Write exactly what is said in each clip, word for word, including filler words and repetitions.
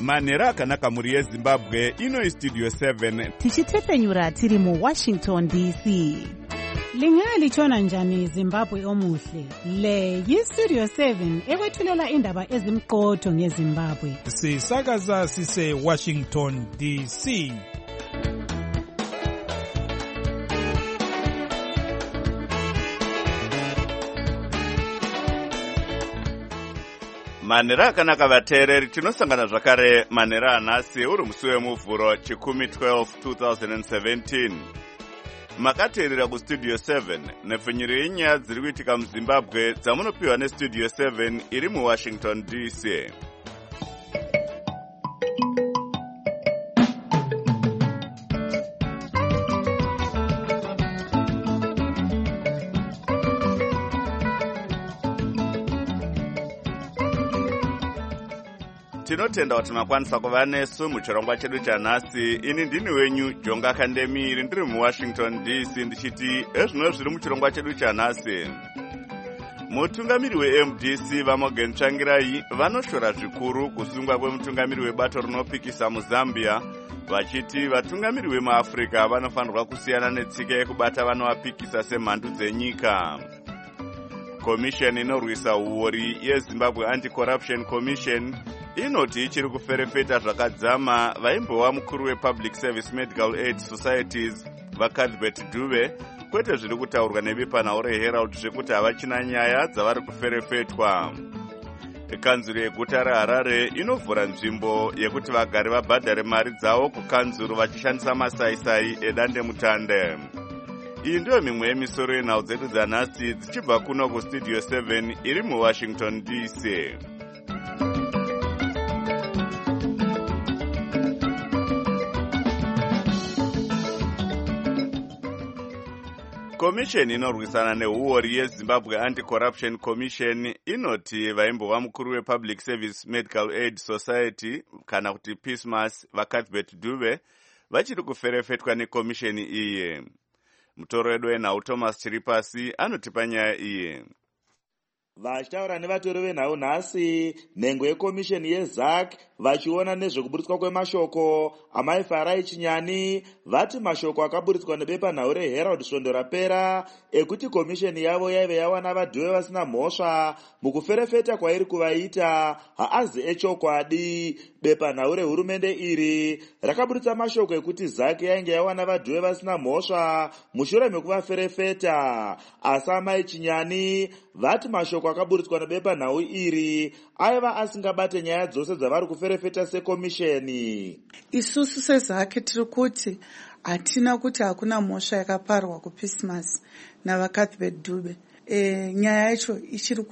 manhero akanaka muri yezimbabwe. Ino istudio seven tichitepenyura tiri muwashington D C. Lingalitshona njani Zimbabwe omuhle? Le yistudio seven ekwethulela indaba ezimqotho ngeZimbabwe. Sisakaza sise Washington D C. manhero akanaka vateereri, tinosangana zvakare manhero anhasi uri musi wemuvhuro chikumi twelve twenty seventeen. Makateerera kustudio seven nepfunyiro yenyaya dziri kuitika muZimbabwe dzamunopiwa nestudio seven iri muWashington D C. Tinotenda kuti makwanisa kuva nesu muchirongwa chedu chanhasi. Ini ndini wenyu Jonga Kandemiri, ndiri muWashington D C, ndichiti ezvino zviri muchirongwa chedu chanhasi. Mutungamiri weM D C vaMorgan Tsvangirai vanoshora zvikuru kusungwa kwemutungamiri webato rinopikisa muZambia, vachiti vatungamiri vemuAfrica vanofanirwa kusiyana netsika yekubata vanovapikisa semhandu dzenyika. Komisheni inorwisa uori yeZimbabwe Anti-Corruption Commission inoti ichiri kuferefeta zvakadzama vaimbova mukuru wePublic Service Medical Aid Societies vaCuthbert Dube, kwete zviri kutaurwa nevipanhau reHerald zvekuti havachina nyaya dzavari kuferefetwa. Kanzuru yeguta reHarare inovhura nzvimbo yekuti vagari vabhadhare mari dzavo kukanzuru vachishandisa masaisai edandemutande. Iyi ndiyo mimwe yemisoro yenhau dzedu dzanhasi dzichibva kuno kustudio seven iri muWashington D C. Komisheni inorwisana neuori yeZimbabwe Anti-Corruption Commission inoti vaimbova mukuru wePublic Service Medical Aid Society kana kuti PISMAS vaCuthbert Dube vachiri kuferefetwa nekomisheni iyi. Mutoro wedu wenhau Thomas Chiripasi anotipa nyaya iyi. Vachitaura nevatori venhau nhasi, nhengo yekomisheni yeZAC vachiona nezvekuburitswa kwemashoko amai Farai Chinyani, vati mashoko akaburitswa nebepanhau reHerald svondo rapera ekuti komisheni yavo yaive yawana vadhuve vasina mhosva mukuferefeta kwairi kuvaita haazi echokwadi. Bepanhau rehurumende iri rakaburitsa mashoko ekuti ZAC yainge yawana vadhuve vasina mhosva mushure mekuvaferefeta, asi amai Chinyani vati mashoko akaburitswa nebepanhau iri aiva asingabate nyaya dzose dzavari kuferefeta sekomisheni. Isusu seZAC tiri kuti hatina kuti hakuna mhosva yakaparwa kuPISMAS navaCuthbert Dube. E, nyaya yacho ichiri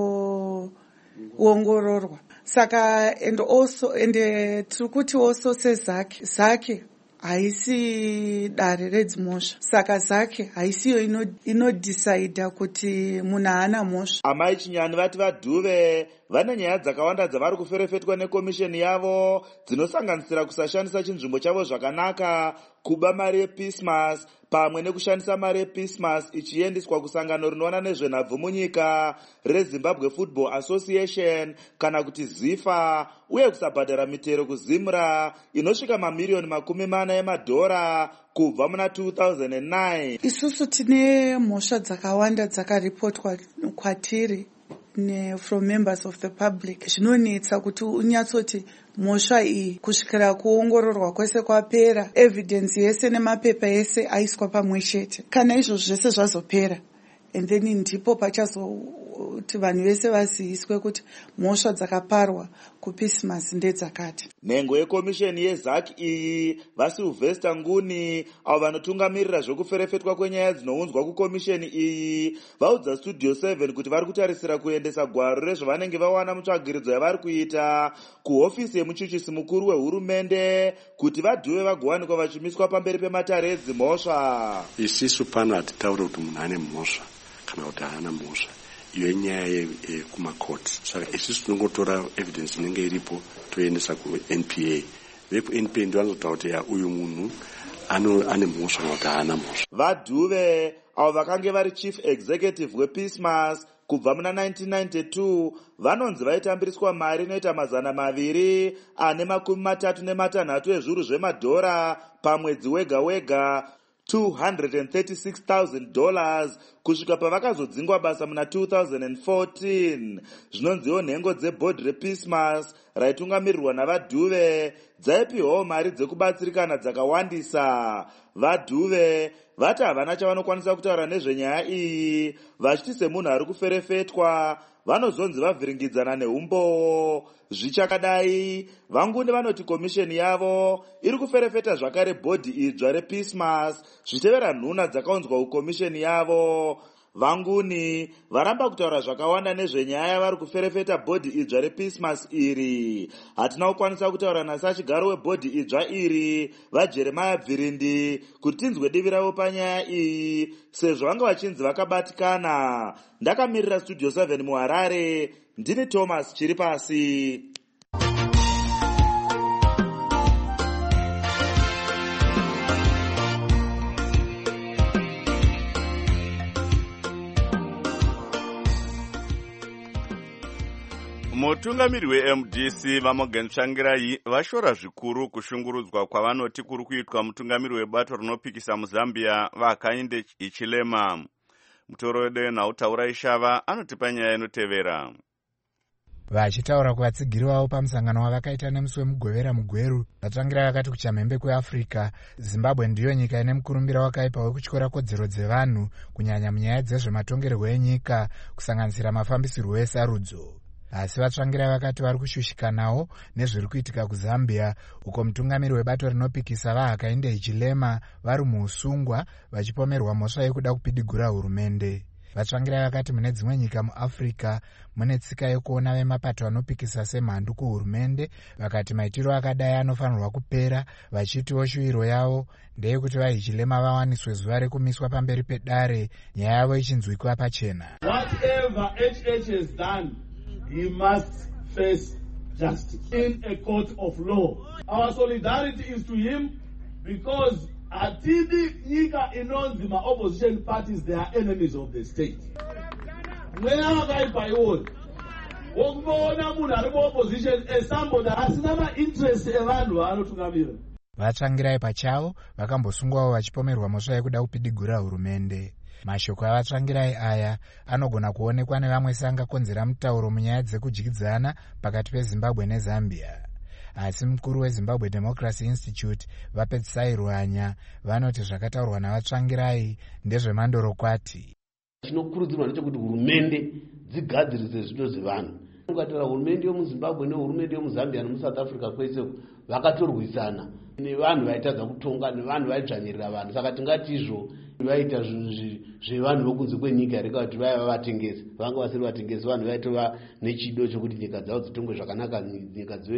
kutoongororwa. Saka and also and tiri kuti also seZAC ZAC haisi dare redzimhosva, saka ZAC haisiyo inodhisaidha kuti munhu haana mhosva. Amai Chinyani vati vadhuve vane nyaya dzakawanda dzavari kuferefetwa nekomisheni yavo dzinosanganisira kusashandisa chinzvimbo chavo zvakanaka, kuba mari yePISMAS pamwe nekushandisa mari yePISMAS ichiendeswa kusangano rinoona nezvenhabvu munyika reZimbabwe Football Association kana kuti ZIFA, uye kusabhadhara mitero kuZimra inosvika mamiriyoni makumi mana emadhora kubva muna two thousand nine. Isusu tine mhosva dzakawanda dzakaripotwa kwatiri ne from members of the public. Zvinonetsa kuti unyatsoti mhosva iyi kusvikira kuongororwa kwese kwapera, evidence yese nemapepa yese aiswa pamwe chete. Kana izvo zvese zvazopera, and then ndipo pachazoti vanhu vese vaziviswe kuti mhosva dzakaparwa kuPISMAS ndedzakati. Nhengo yekomisheni yeZAC iyi vaSylvester Nguni avo vanotungamirira zvekuferefetwa kwenyaya dzinounzwa kukomisheni iyi vaudza studio seven kuti vari kutarisira kuendesa gwaro rezvavanenge vawana mutsvagiridzo yavari kuita kuhofisi yemuchuchisi mukuru wehurumende kuti vadhuve vagowanikwa vachimiswa pamberi pematare edzimhosva. Isisu pano hatitauri kuti munhu ane mhosva kana kuti haana mhosva. Iyo nyaya yekumakoti. Saka isusu tinongotora evidence inenge iripo toendesa kuN P A. VekuN P A ndio vanotaura kuti uyu munhu ane mhosva kana kuti haana mhosva. Vadhuve avo vakange vari chief executive wePISMAS kubva muna nineteen ninety-two vanonzi vaitambiriswa mari inoita mazana maviri ane makumi matatu nematanhatu ezviuru zvemadhora pamwedzi wega wega, two hundred thirty-six thousand dollars, kusvika pavakazodzingwa basa muna two thousand fourteen. Zvinonziwo nhengo dzebhodhi rePeacemas raitungamirirwa navadhuve dzaipiwawo mari dzekubatsirikana dzakawandisa. Vadhuve vati havana chavanokwanisa kutaura nezvenyaya iyi, vachiti semunhu ari kuferefetwa vanozonzi vavhiringidzana neumbowo. Zvichakadai, vanguni vanoti komisheni yavo iri kuferefeta zvakare bhodhi idzva rePeacemas zvichitevera nhuna dzakaunzwa kukomisheni yavo. Vanguni varamba kutaura zvakawanda nezvenyaya vari kuferefeta bhodhi idzva rePeacemas iri. Hatina kukwanisa kutaura nasi achigaro webhodhi idzva iri vaJeremiah Bvirindi kuti tinzwe divi ravo panyaya iyi, sezvo vanga vachinzi vakabatikana. Ndakamirira studio seven muHarare, ndini Thomas Chiripasi. Mutungamiri weM D C vaMorgan Tsvangirai vashora zvikuru kushungurudzwa kwavanoti kuri kuitwa mutungamiri webato rinopikisa muZambia vaHakainde Hichilema. Mutorode Nautaura Ishava anotipa nyaya inotevera. Vachitaura kuvatsigiri vavo pamusangano wavakaita nemusi wemugovera mugweru, vaTsvangirai vakati kuchamhembe kweAfrica, Zimbabwe ndiyo nyika ine mukurumbira wakaipa wekutyora kodzero dzevanhu, kunyanya munyaya dzezvematongerwo enyika, kusanganisira mafambisirwo esarudzo. Asi vaTsvangirai vakati vari kushushikanawo nezviri kuitika kuZambia, uko mutungamiri webato rinopikisa vaHakainde Hichilema vari muusungwa vachipomerwa mhosva yekuda kupidigura hurumende. VaTsvangirai vakati mune dzimwe nyika muAfrica mune tsika yekuona vemapato anopikisa semhandu kuhurumende, vakati maitiro akadai anofanirwa kupera, vachitiwo shuwiro yavo ndeyekuti vaHichilema vawaniswe zuva rekumiswa pamberi pedare, nyaya yavo ichinzwikwa pachena. Whatever H H has done, he must face justice in a court of law. Our solidarity is to him because atidi nyika inonzi ma opposition parties, they are enemies of the state. Mwena wakaipa iwoni wokuona munhu ari muopposition esambodi asina mainterest evanhu vaanotungamira. VaTsvangirai pachavo vakambosungwawo vachipomerwa mhosva yekuda kupidigura hurumende. Mashoko avaTsvangirai aya anogona kuonekwa nevamwe seangakonzera mutauro munyaya dzekudyidzana pakati peZimbabwe neZambia. Asi mukuru weZimbabwe Democracy Institute vapedzisai Ruhanya vanoti zvakataurwa navaTsvangirai ndezvemandorokwati. Chinokurudzirwa ndechekuti hurumende dzigadzirise zvido zvevanhu. Ungatara hurumende yomuZimbabwe nehurumende yomuZambia nemuSouth Africa kwese vakatorwisana nevanhu vaitadza kutonga nevanhu vaidzvanyirira vanhu. Saka tingati izvo vaita zvinhu zvevanhu vokunze kwenyika reka kuti vaiva vatengesi, vanga vasiri vatengesi, vanhu vaitova nechido chokuti nyika dzavo dzitongwe zvakanaka, nyika dzive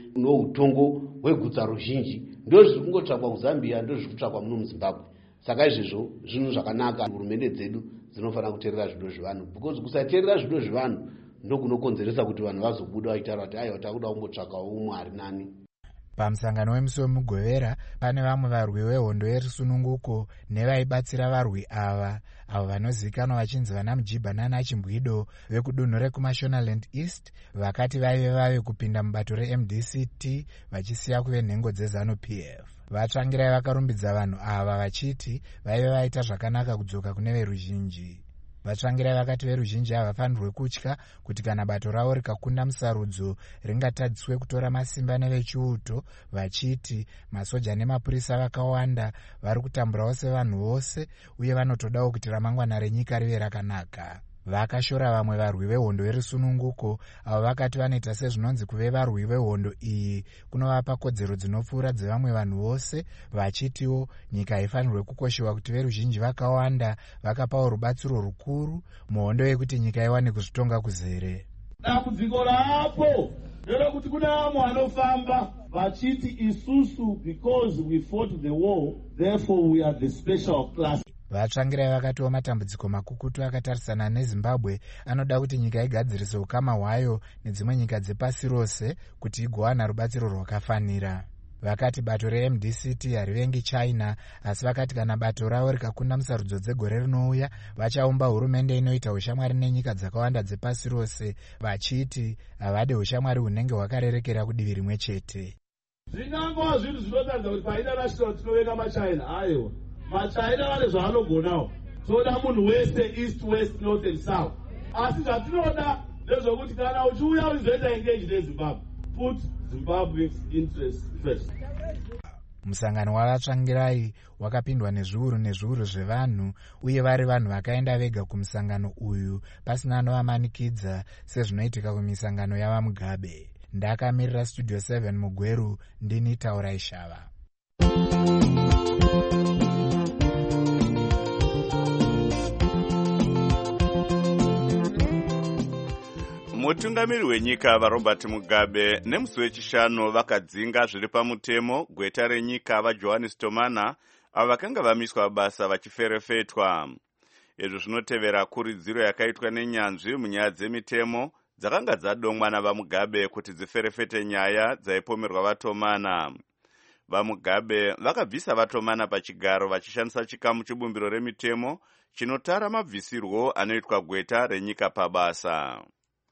noutongo hwegutsa ruzhinji. Ndo zviri kungotsvakwa kuZambia, ndo zviri kutsvakwa muno muZimbabwe. Saka izvezvo zvinhu zvakanaka, hurumende dzedu dzinofanira kuteerera zvido zvevanhu, because kusateerera zvido zvevanhu ndokunokonzeresa kuti vanhu vazobuda vachitaura kuti aiwa takuda kumbotsvakawo umwe ari nani. Pamusangano wemusi wemugovera pane vamwe varwi vehondo yerusununguko nevaibatsira varwi ava, avo vanozivikanwa vachinzi vana Mujiba nana Chimbwido vekudunhu rekuMashonaland East, vakati vaive vave kupinda mubato reM D C T vachisiya kuve nhengo dzeZanu-P F. VaTsvangirai vakarumbidza vanhu ava vachiti vaive vaita zvakanaka kudzoka kune veruzhinji. VaTsvangirai vakati veruzhinji havafanirwe kutya kuti kana bato ravo rikakunda musarudzo ringatadziswe kutora masimba nevechiuto, vachiti masoja nemapurisa vakawanda vari kutamburawo sevanhu vose uye vanotodawo kuti ramangwana renyika rive rakanaka. Vakashora vamwe varwi vehondo yerusununguko avo vakati vanoita sezvinonzi kuve varwi vehondo iyi kunovapa kodzero dzinopfuura dzevamwe vanhu vose, vachitiwo nyika haifanirwe kukoshewa kuti veruzhinji vakawanda vakapawo rubatsiro rukuru muhondo yekuti nyika iwane kuzvitonga kuzere. Dambudziko rapo nderekuti kuna vamwe vanofamba vachiti isusu because we fought the war therefore we are the special class. VaTsvangirai vakatiwo matambudziko makukutu akatarisana neZimbabwe anoda kuti nyika igadzirise ukama hwayo nedzimwe nyika dzepasi rose kuti igowana rubatsiro rwakafanira. vakati bato re-M D C T harivengi China, asi vakati kana bato ravo rikakunda musarudzo dzegore rinouya vachaumba hurumende inoita ushamwari nenyika dzakawanda dzepasi rose, vachiti havade ushamwari hunenge hwakarerekera kudivi rimwe chete. Zvingangova zvinhu zvinotaridza kuti painternational tinovenga maChina. Aiwa, maChina vane zvavanogonawo. Toda munhu wese east west north and south. Asi zvatinoda ndezvokuti kana uchiuya uchizoita engage neZimbabwe, put Zimbabwe's interests first. Musangano wavatsvangirai wakapindwa nezviuru nezviuru zvevanhu, uye vari vanhu vakaenda vega kumusangano uyu pasina anovamanikidza sezvinoitika kumisangano yavaMugabe. Ndakamirira Studio seven Mugweru, ndini Taurai Shava. Mutungamiri wenyika vaRobert Mugabe nemusi wechishanu vakadzinga zviri pamutemo gweta renyika vaJohannes Tomana avo vakanga vamiswa basa vachiferefetwa. Izvo zvinotevera kuridziro yakaitwa nenyanzvi munyaya dzemitemo dzakanga dzadomwa navaMugabe kuti dziferefete nyaya dzaipomerwa vaTomana. VaMugabe vakabvisa vaTomana pachigaro vachishandisa chikamu chibumbiro remitemo chinotara mabvisirwo anoitwa gweta renyika pabasa.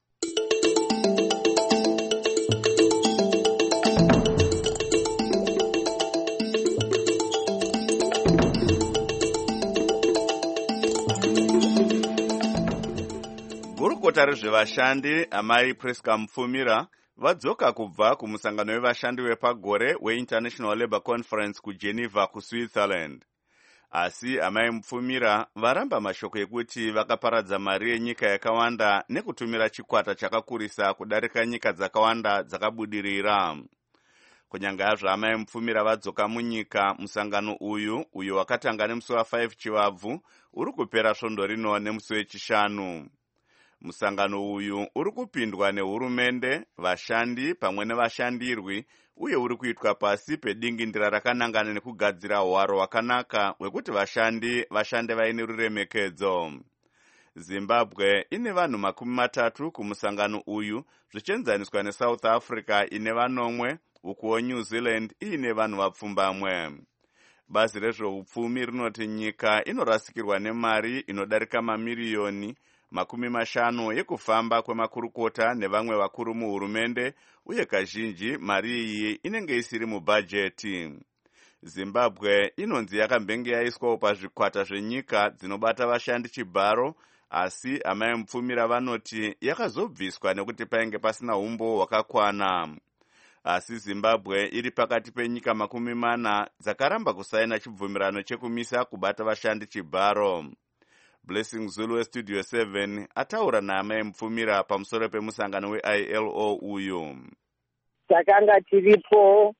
Gurukota rezvevashandi amai Priska Mufumira vadzoka kubva kumusangano wevashandi wepagore weInternational Labour Conference kuGeneva kuSwitzerland. Asi amai Mufumira varamba mashoko ekuti vakaparadza mari yenyika yakawanda nekutumira chikwata chakakurisa kudarika nyika dzakawanda dzakabudirira. Kunyanga yazvo amai Mufumira vadzoka munyika, musangano uyu uyo wakatanga nemusi wa5 Chivabvu uri kupera svondo rino nemusi wechishanu. Musangano uyu uri kupindwa nehurumende, vashandi pamwe nevashandirwi, uye uri kuitwa pasi pedingindira rakanangana nekugadzira hwaro hwakanaka hwekuti vashandi vashande vaine ruremekedzo. Zimbabwe ine vanhu makumi matatu kumusangano uyu, zvichienzaniswa neSouth Africa ine vanomwe, ukuwo New Zealand ine vanhu vapfumbamwe. Bazi rezveupfumi rinoti nyika inorasikirwa nemari inodarika mamiriyoni makumi mashanu yekufamba kwemakurukota nevamwe vakuru muhurumende, uye kazhinji mari iyi inenge isiri mubhajeti. Zimbabwe inonzi yakambenge yaiswawo pazvikwata zvenyika dzinobata vashandi chibharo, asi amai Mufumira vanoti yakazobviswa nekuti painge pasina umbo hwakakwana. Asi Zimbabwe iri pakati penyika makumi mana dzakaramba kusaina chibvumirano chekumisa kubata vashandi chibharo. Blessing Zulu weStudio seven ataura naamai Mufumira pamusoro pemusangano we-I L O uyu. Takanga tiripo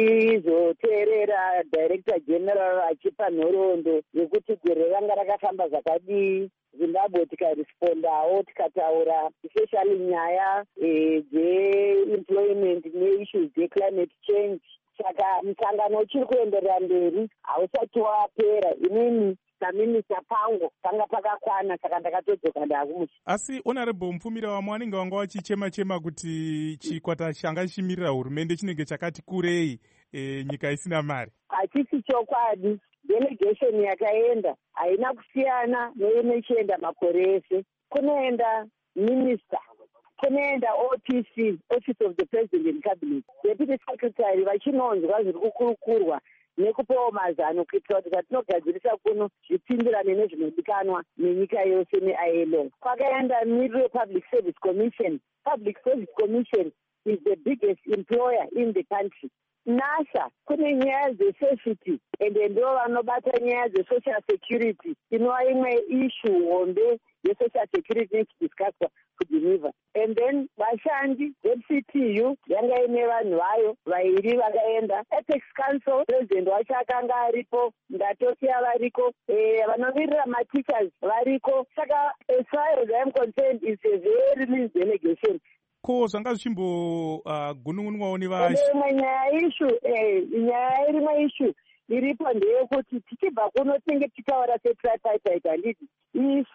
tizoteerera Director General achipa nhoroondo yekuti gore ranga rakafamba zvakadii. Zimbabwe tikarespondawo tikataura especially nyaya dzeemployment neissues dzeclimate change. Saka musangano uchiri kuenderera mberi, hausati wapera. Inini saminisa pango panga pakakwana, saka ndakatodzoka ndakumusi. Asi Honorable Mufumira, wamwe vanenge vanga vachichema chema kuti chikwata changa chichimirira hurumende chinenge chakati kurei e, nyika isina mari. Hachisi chokwadi. Delegation yakaenda haina kusiyana neinochienda makore ese. Kunoenda minister, kunoenda O P C, Office of the President and Cabinet, Deputy Secretary vachinonzwa zviri kukurukurwa nekupawo mazano kuitira kuti zvatinogadzirisa kuno zvipindirane nezvinodikanwa nenyika yose ne-I L O. Kwakaenda Middle Public Service Commission. Public Service Commission is the biggest employer in the country. NASA kune nyaya dzesafety ende ndo vanobata nyaya dzesocial security. Inova imwe issue hombe yesocial security nechidiscusswa kuGeneva. And then vashandi ve-C T U yanga ine vanhu vayo vairi vakaenda. Apex Council president wacho akanga aripo, Ndatokia variko, eh, vanovirira mateachers variko. Saka as far as I am concerned, it's a very lean delegation. Ko zvanga zvichimbo uh, gunungunwawo nevashi. Imwe nyaya issue, eh, nyaya irimwe issue iripo ndeyekuti tichibva kuno tinenge tichitaura setripartite handiti. Isu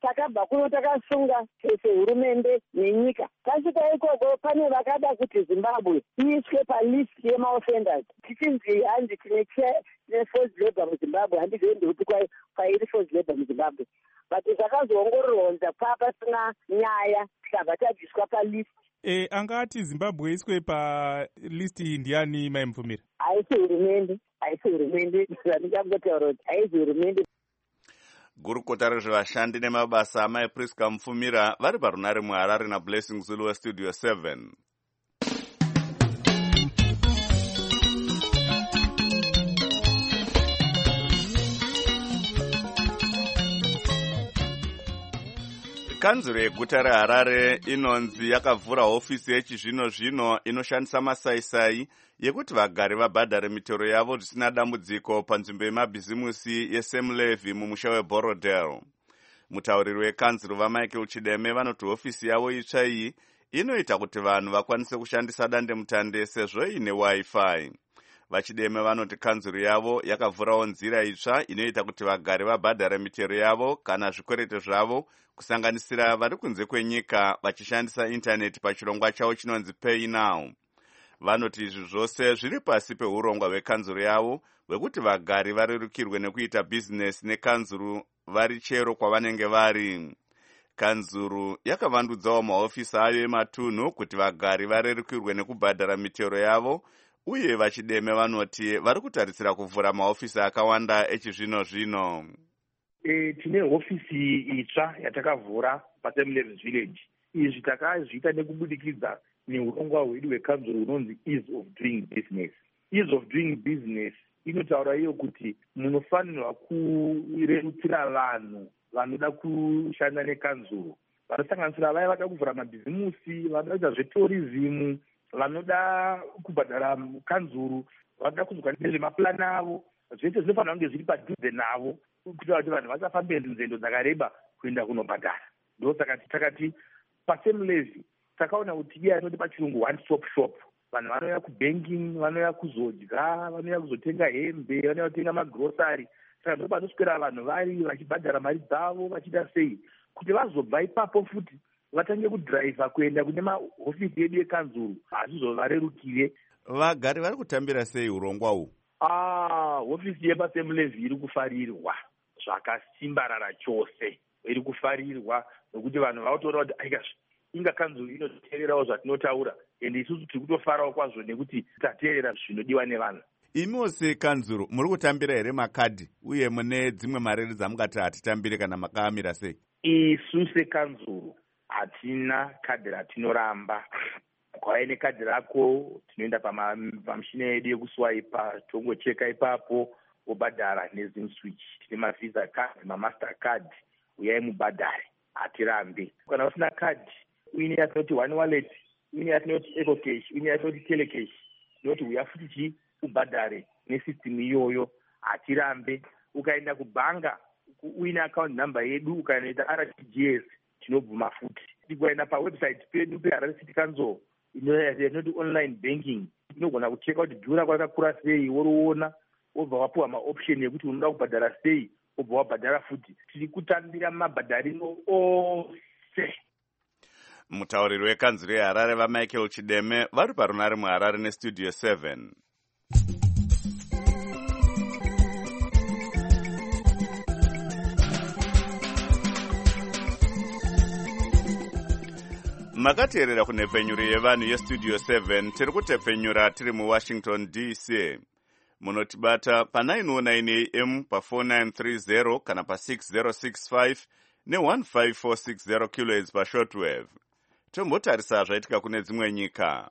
takabva kuno takasunga sehurumende nenyika. Tasvika ikoko pane vakada kuti Zimbabwe iiswe palist yemaoffenders. Tichinzi hanzi tine forced labor muZimbabwe, handizoendi kuti kwairi forced labor muZimbabwe. But zvakazoongororwa kunza papasina nyaya tikabva tabviswa palist. E, angati Zimbabwe iswe pa list iyi ndiani maimvumira? Haisi hurumende, haisi hurumende, zvandichangotaura kuti haisi hurumende. Gurukota rezvevashandi nemabasa amai Priska Mufumira vari parunare muHarare naBlessing Zulu weStudio seven. Kanzuro yeguta reHarare inonzi yakavhura hofisi yechizvino zvino inoshandisa masaisai yekuti vagari vabhadhare mitero yavo zvisina dambudziko panzvimbo yemabhizimusi yeSam Levy mumusha weBorodale. Mutauriri wekanzuro vaMichael Chideme vanoti hofisi yavo itsva iyi inoita kuti vanhu vakwanise kushandisa dandemutande sezvo ine Wi-Fi. Vachideme vanoti kanzuro yavo yakavhurawo nzira itsva inoita kuti vagari vabhadhare mitero yavo kana zvikwerete zvavo kusanganisira vari kunze kwenyika vachishandisa intaneti pachirongwa chavo chinonzi Pay Now. Vanoti izvi zvose zviri pasi peurongwa hwekanzuro yavo hwekuti vagari varerukirwe nekuita bhizinesi nekanzuro vari chero kwavanenge vari. Kanzuro yakavandudzawo mahofisi ayo ematunhu kuti vagari varerukirwe nekubhadhara mitero yavo, uye Vachideme vanoti vari kutarisira kuvhura mahofisi akawanda echizvino zvino. E, tine hofisi itsva yatakavhura paSam Levy Village. Izvi takazviita nekubudikidza neurongwa hwedu hwekanzuro hunonzi Ease of Doing Business. Ease of Doing Business inotaura iyo kuti munofanirwa kurerutsira vanhu vanoda kushanda nekanzuro, vanosanganisira vaya vada kuvhura mabhizimusi, vanoda kuita zvetourism, vanoda kubhadhara kanzuro, vanoda kuzwa nezvemapulani avo. Zvese zvinofanira kunge zviri padhuze navo kuitira kuti vanhu vasafambe nzendo dzakareba kuenda kunobhadhara. Ndosaka takati paSam Levy takaona kuti iya inoti pachirungu one stop shop. Vanhu vanouya kubanking, vanouya kuzodya, vanouya kuzotenga hembe, vanouya kutenga magrosari. Saka ndo panoswera vanhu vari vachibhadhara mari dzavo vachida sei kuti vazobva ipapo futi vatange kudhiraivha kuenda kune mahofisi edu ekanzuro hazvizovarerukire. Vagari vari kutambira sei urongwa uhu? Ah, hofisi yepaSam Levy iri kufarirwa zvakasimbarara chose. Iri kufarirwa nokuti vanhu vautoona kuti aika inga kanzuro inoteererawo zvatinotaura, ende isusu tiri kutofarawo kwazvo nekuti tateerera zvinodiwa nevanhu. Imiwo sekanzuro muri kutambira here makadhi uye mune dzimwe mari dzamungati hatitambire kana makaamira sei? Isu sekanzuro hatina kadhi ratinoramba. Kwai nekadhi rako tinoenda pamushina yedu yekuswaipa, tongocheka ipapo wobhadhara nezim switch. Tine mavisa card, mamaster card, uyai mubhadhare, hatirambi. Kana usina kadhi, uine yatinoti one wallet, uine yatinoti eco cash, uine yatinoti telecash, tinoti uya futi chi ubhadhare nesystem iyoyo, hatirambi. Ukaenda kubhanga, uine account number yedu, ukaenda R T G S, tinobvuma futi. Tikaenda pawebsite pedu peHarare City Council, inoti online banking, inogona kucheka kuti dhura kwakakura sei, woroona wobva wapuwa maoption ekuti unoda kubhadhara sei, wobva wabhadhara futi. Tiri kutambira mabhadhariro ose. Mutauriri wekanzuro yeHarare vaMichael Chideme vari parunare muHarare neStudio seven. Makateerera kunhepfenyuro yevanhu yeStudio seven, tiri kutepfenyura tiri muWashington D C. Munotibata pa nine oh nine A M pa four nine three zero kana pa six zero six five ne one five four six zero kilohertz pa shortwave. Tombotarisa zvaitika kune dzimwe nyika.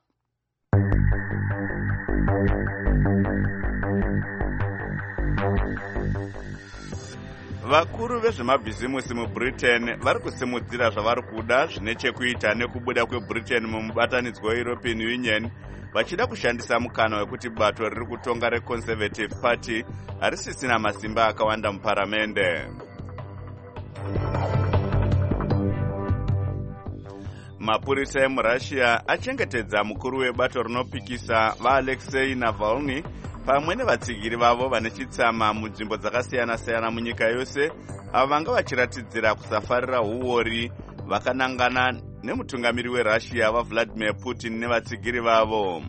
Vakuru vezvemabhizimusi muBritain vari kusimudzira zvavari kuda zvine chekuita nekubuda kweBritain mumubatanidzwa weEuropean Union, vachida kushandisa mukana wekuti bato riri kutonga reConservative Party harisisina masimba akawanda muparamende. Mapurisa emuRussia achengetedza mukuru webato rinopikisa vaAlexei Navalny pamwe nevatsigiri vavo vane chitsama munzvimbo dzakasiyana-siyana munyika yose avo vanga vachiratidzira kusafarira uori vakanangana nemutungamiri werussia vaVladimir Putin nevatsigiri vavo.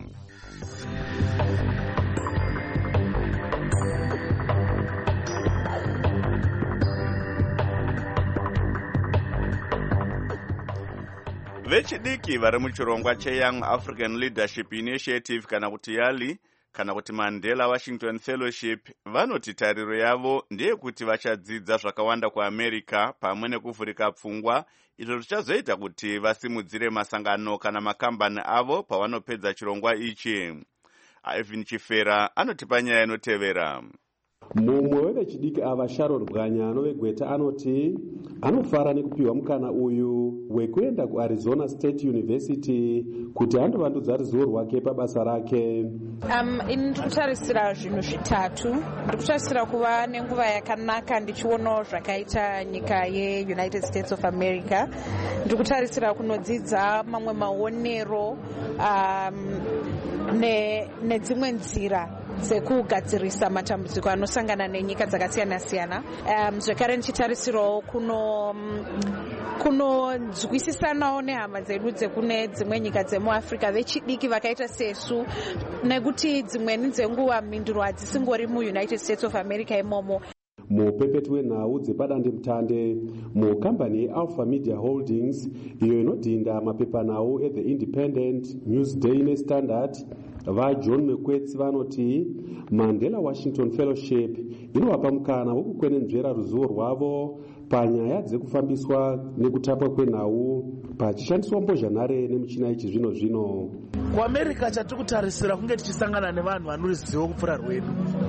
Vechidiki vari muchirongwa cheYoung African Leadership Initiative kana kuti YALI kana kuti Mandela Washington Fellowship vanoti tariro yavo ndeyekuti vachadzidza zvakawanda kuAmerica pamwe nekuvhurika pfungwa, izvo zvichazoita kuti vasimudzire masangano kana makambani avo pavanopedza chirongwa ichi. Ivan Chifera anotipa nyaya inotevera. Mumwe wevechidiki ava Sharon Bwanyano wegweta anoti anofara nekupiwa mukana uyu wekuenda kuArizona State University kuti andovandudza ruzivo rwake pabasa rake. Um, ndikutarisira zvinhu zvitatu. Ndikutarisira kuva nenguva yakanaka ndichionawo zvakaita nyika yeUnited States of America. Ndikutarisira kunodzidza mamwe maonero um, ne, nedzimwe nzira dzekugadzirisa matambudziko anosangana nenyika dzakasiyana-siyana. Um, zvekare ndichitarisirawo kuno kunonzwisisanawo nehama dzedu dzekune dzimwe nyika dzemuAfrica vechidiki vakaita sesu, nekuti dzimweni dzenguva mhinduro hadzisingori muUnited States of America imomo. Mupepeti wenhau dzepadandemutande mukambani yeAlpha Media Holdings iyo inodhinda mapepanhau eThe Independent, Newsday neStandard, vaJohn Mekwetsi vanoti Mandela Washington Fellowship inovapa mukana wokukwenenzvera ruzivo rwavo panyaya dzekufambiswa nekutapwa kwenhau pachishandiswa mbozhanhare nemichina yechizvino zvino. KuAmerica chatiri kutarisira kunge tichisangana nevanhu vane ruzivo kupfuura rwedu.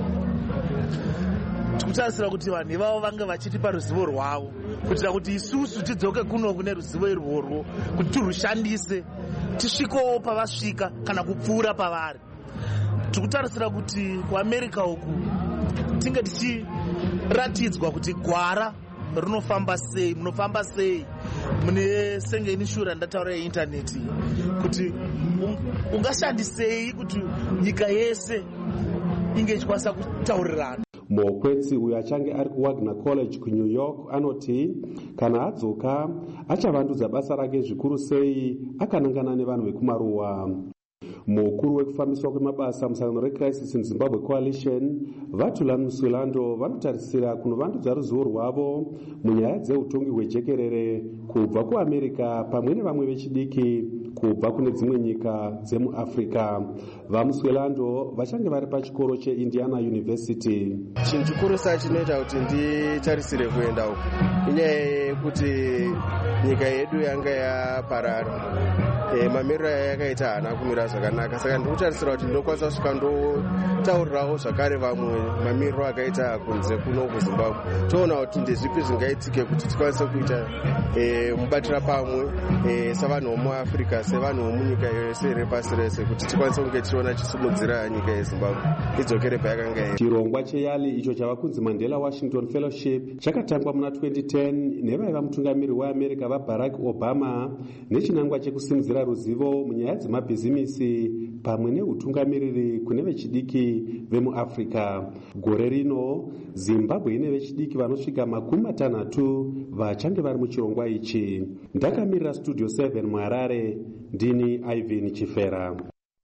Tikutarisira kuti vanhu ivavo vange vachitipa ruzivo rwavo kuitira kuti isusu tidzoke kuno kune ruzivo irworwo kuti tirushandise tisvikewo pavasvika kana kupfuura pavari. Tikutarisira kuti kuAmerica uku tinge tichiratidzwa kuti gwara rinofamba sei, munofamba sei mune senge inishura ndataura yeintaneti, kuti ungashandisei kuti nyika yese inge ichikwanisa kutaurirana. Mokwetsi uyo achange ari kuWagner College kuNew York anoti kana adzoka achavandudza basa rake zvikuru sei akanangana nevanhu vekumaruwa. Mukuru wekufambiswa kwemabasa musangano reCrisis in Zimbabwe Coalition Vatulani Muswelando vanotarisira kunovandudza ruzivo rwavo munyaya dzeutongi hwejekerere kubva kuAmerica pamwe nevamwe vechidiki kubva kune dzimwe nyika dzemuAfrica. VaMuswelando vachange vari pachikoro cheIndiana University. Chinhu chikuru chinoita kuti nditarisire kuenda uku inyaya yekuti nyika yedu yanga yaparara. E, mamiriro yakaita haana kumira zvakanaka, saka ndikutarisira kuti ndinokwanisa kusvika ndotaurirawo zvakare vamwe mamiriro akaita kunze kuno kuZimbabwe, toona kuti ndezvipi zvingaitike kuti tikwanise kuita e, mubatira pamwe e, savanhu vomuAfrica, sevanhu vomunyika yose repasi rese, kuti tikwanise kunge tichiona chisumudzira nyika yeZimbabwe idzokere payakanga iri. Chirongwa cheYALI icho chava kunzi Mandela Washington Fellowship chakatangwa muna twenty ten nevaiva mutungamiri weAmerica vaBarack Obama nechinangwa chekusimudzira ruzivo munyaya dzemabhizimisi pamwe neutungamiriri kune vechidiki vemuAfrica. Gore rino Zimbabwe ine vechidiki vanosvika makumi matanhatu vachange vari muchirongwa ichi. Ndakamirira Studio seven muHarare, ndini Ivan Chifera.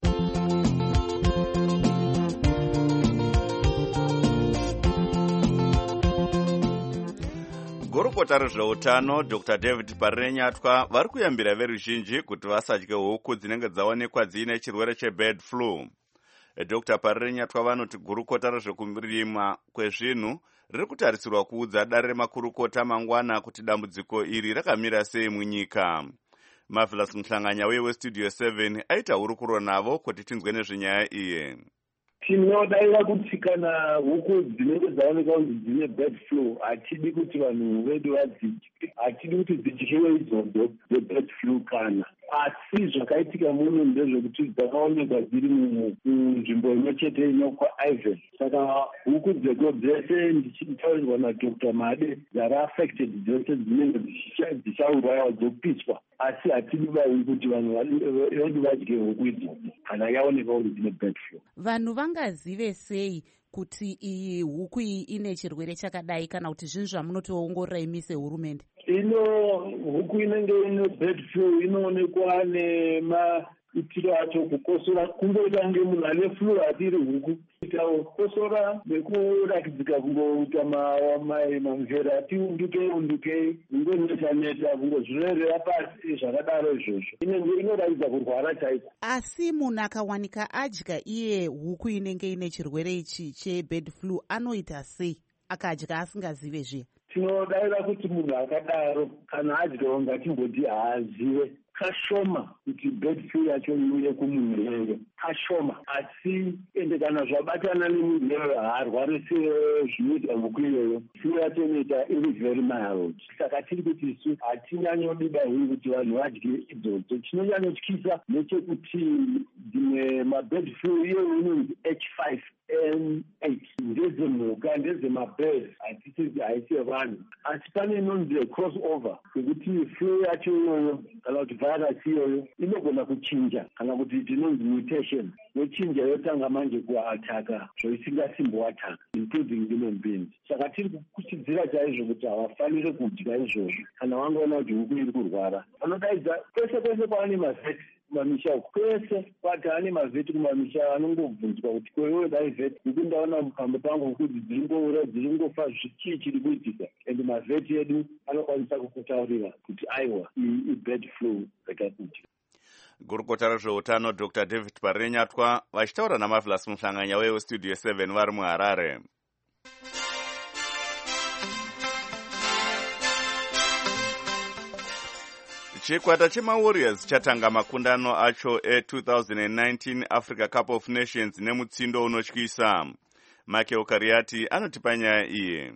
Gurukota rezveutano Doctor David Parenyatwa vari kuyambira veruzhinji kuti vasadye huku dzinenge dzaonekwa dziine chirwere chebird flu. Doctor Parenyatwa vanoti gurukota rezvekurima kwezvinhu riri kutarisirwa kuudza dare remakurukota mangwana kuti dambudziko iri rakamira sei munyika. Marvelous Mhlanganya weStudio seven aita hurukuro navo kuti tinzwe nezvenyaya iyi. Tinodaira kuti kana huku dzinenge dzaoneka kuti dzine bird flu hatidi kuti vanhu vedu vadzidye, hatidi kuti dzidyiwe idzodzo dzebird flu kana asi zvakaitika muno ndezvekuti dzakaonekwa dziri munzvimbo imwe chete inokwa ivan. Saka huku dzeko dzese ndichitaurirwa nadr Made dzara-affected dzese dzinenge dzichaurayiwa dzopitswa, asi hatidi vahuku kuti vanhu vadi vadye huku idzi kana yaonekwa kuti dzine bird flu. Vanhu vangazive sei kuti iyi huku iyi ine chirwere chakadai kana kuti zvinhu zvamunotoongorora imi sehurumende? Ino huku inenge ine bird flu inoonekwa nemaitiro acho, kukosora, kungoita kunge munhu ane flu hatiri huku, kuita kukosora nekurakidzika kungoita mamvera ati undukei undukei, kungoneta neta, kungozvirerera pasi, zvakadaro izvozvo. Inenge inoratidza kurwara chaiko. Asi munhu akawanika adya iye huku inenge ine chirwere ichi chebird flu anoita sei akadya asingazive zviya? Tinodaira kuti munhu akadaro kana adyawo ngatimboti haazive kashoma kuti bird flu yacho iuye kumunhu iyoyo, kashoma. Asi ende kana zvabatana nemunhu iyoyo haarwarisi zvinoita huku iyoyo, flu yacho inoita iri very mild. Saka tiri kuti isu hatinyanyodida hii kuti vanhu vadye idzodzo. Chinonyanyotyisa nechekuti dzimwe mabird flu iyoyo inonzi H five N eight ndedzemhuka, ndedzemabirds, haisi yevanhu. Asi pane inonzi cross over yekuti flu yacho iyoyo kana kuti virus iyoyo inogona kuchinja kana kuti tinonzi mutation, yochinja yotanga manje kuataka zvoisingasimboataka including human beings. Saka tiri kukuchidzira chaizvo kuti havafaniri kudya izvozvo kana vangaona kuti huku iri kurwara. Vanodaidza kwese kwese kwaane mavheti kumamisha uku, kwese kwataane mavheti kumamisha anongobvunzwa kuti kwewe dai vheti huku ndaona mupambo pangu huku dziringoura dziringofa, zvichii chiri kuitika, ende mavheti edu anokwanisa kukutaurira kuti aiwa iyi ibird flu rekakuti. Gurukota rezveutano Dr David Parenyatwa vachitaura naMarvelous Muhlanganya westudio seven vari muHarare. Chikwata chemaWarriors chatanga makundano acho e-twenty nineteen Africa Cup of Nations nemutsindo unotyisa. Michael Kariati anotipa nyaya iyi.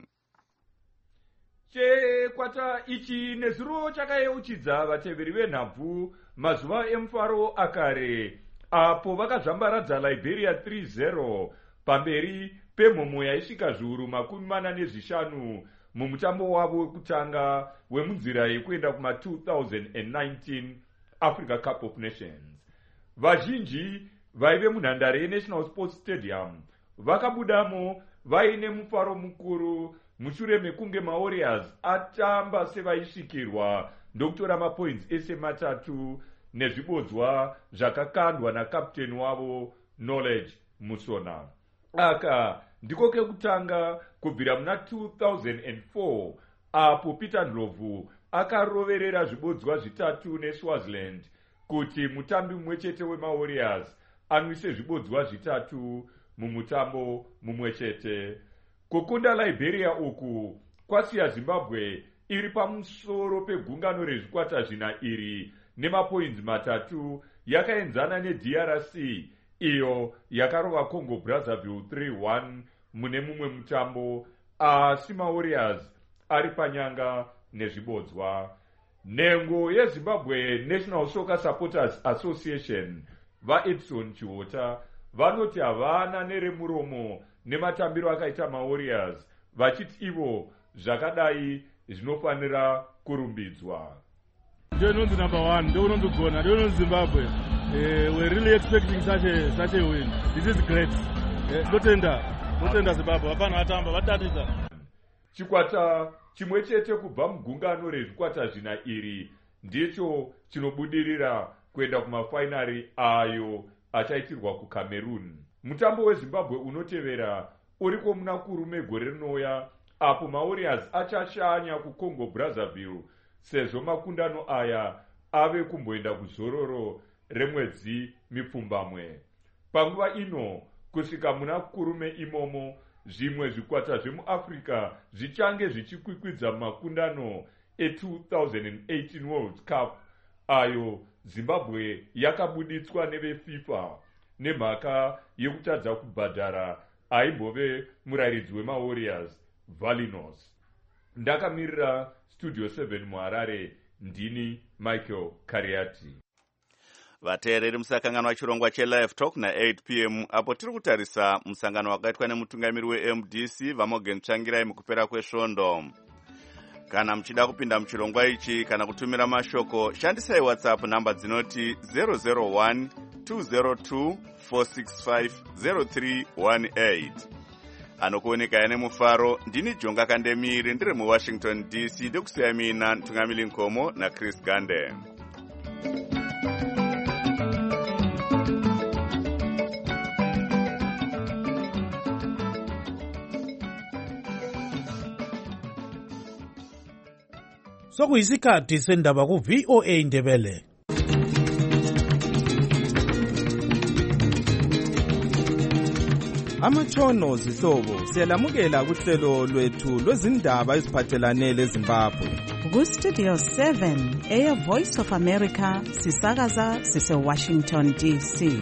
Chikwata ichi nezuro chakayeuchidza vateveri venhabvu mazuva emufaro akare, apo vakazvambaradza Liberia three zero pamberi pemhomo yaisvika zviuru makumi mana nezvishanu mumutambo wavo wekutanga wemunzira yekuenda kuma twenty nineteen Africa Cup of Nations. Vazhinji vaive munhandare yeNational Sports Stadium vakabudamo vaine mufaro mukuru mushure mekunge maWarriors atamba sevaisvikirwa ndokutora mapoints ese matatu nezvibodzwa zvakakandwa nakapteni wavo Knowledge Musona. Aka ndiko kekutanga kubvira muna two thousand four apo Peter Ndlovu akaroverera zvibodzwa zvitatu neSwaziland kuti mutambi mumwe chete wemaWarriors anwise zvibodzwa zvitatu mumutambo mumwe chete. Kukunda Liberia uku kwasiya Zimbabwe iri pamusoro pegungano rezvikwata zvina iri nemapoints matatu, yakaenzana neD R C iyo yakarova Congo Brazzaville three one mune mumwe mutambo, asi maWarriors ari panyanga nezvibodzwa. Nhengo yeZimbabwe National Soccer Supporters Association vaEdson Chihota vanoti havana neremuromo nematambiro akaita maWarriors, vachiti ivo zvakadai zvinofanira kurumbidzwa. Ndinonzi number one, ndinonzi Gona, ndinonzi Zimbabwe. Uh, we're really expecting such a such a win. This is great. Ndotenda, ndotenda Zimbabwe. Hapana atamba, vatatidza. Chikwata chimwe chete kubva mugungano rezvikwata zvina iri ndicho chinobudirira kuenda kumafainari ayo achaitirwa kuCameroon. Mutambo weZimbabwe unotevera uriko muna kurume gore rinouya, apo maWarriors achashanya kuCongo Brazzaville sezvo makundano aya ave kumboenda kuzororo remwedzi mipfumbamwe. Panguva ino kusvika muna kurume imomo, zvimwe zvikwata zvemuAfrica zvichange zvichikwikwidza makundano e-twenty eighteen World Cup ayo Zimbabwe yakabuditswa neveFIFA nemhaka yekutadza kubhadhara aimbove murayiridzi wemaWarriors Valinos. Ndakamirira Studio seven muHarare, ndini Michael Kariati. vateereri musakangano wachirongwa chelive talk na-eight p m apo tiri kutarisa musangano wakaitwa nemutungamiri we-M D C Vamogen Tsvangirai mukupera kwesvondo. Kana muchida kupinda muchirongwa ichi kana kutumira mashoko, shandisai WhatsApp namba dzinoti zero zero one two zero two four six five zero three one eight. Anokuoneka ene mufaro, ndini Jonga Kandemiri ndiri muWashington D C ndekusiya mina Ntungamili Nkomo na Chris Gande. Sokuyisikhathi sendaba ku V O A Ndebele. Amatshono zihlobo siyalamukela kuhlelo lwethu lwezindaba eziphathelane leZimbabwe. Ku Studio seven, Air Voice of America, sisakaza sise Washington D C.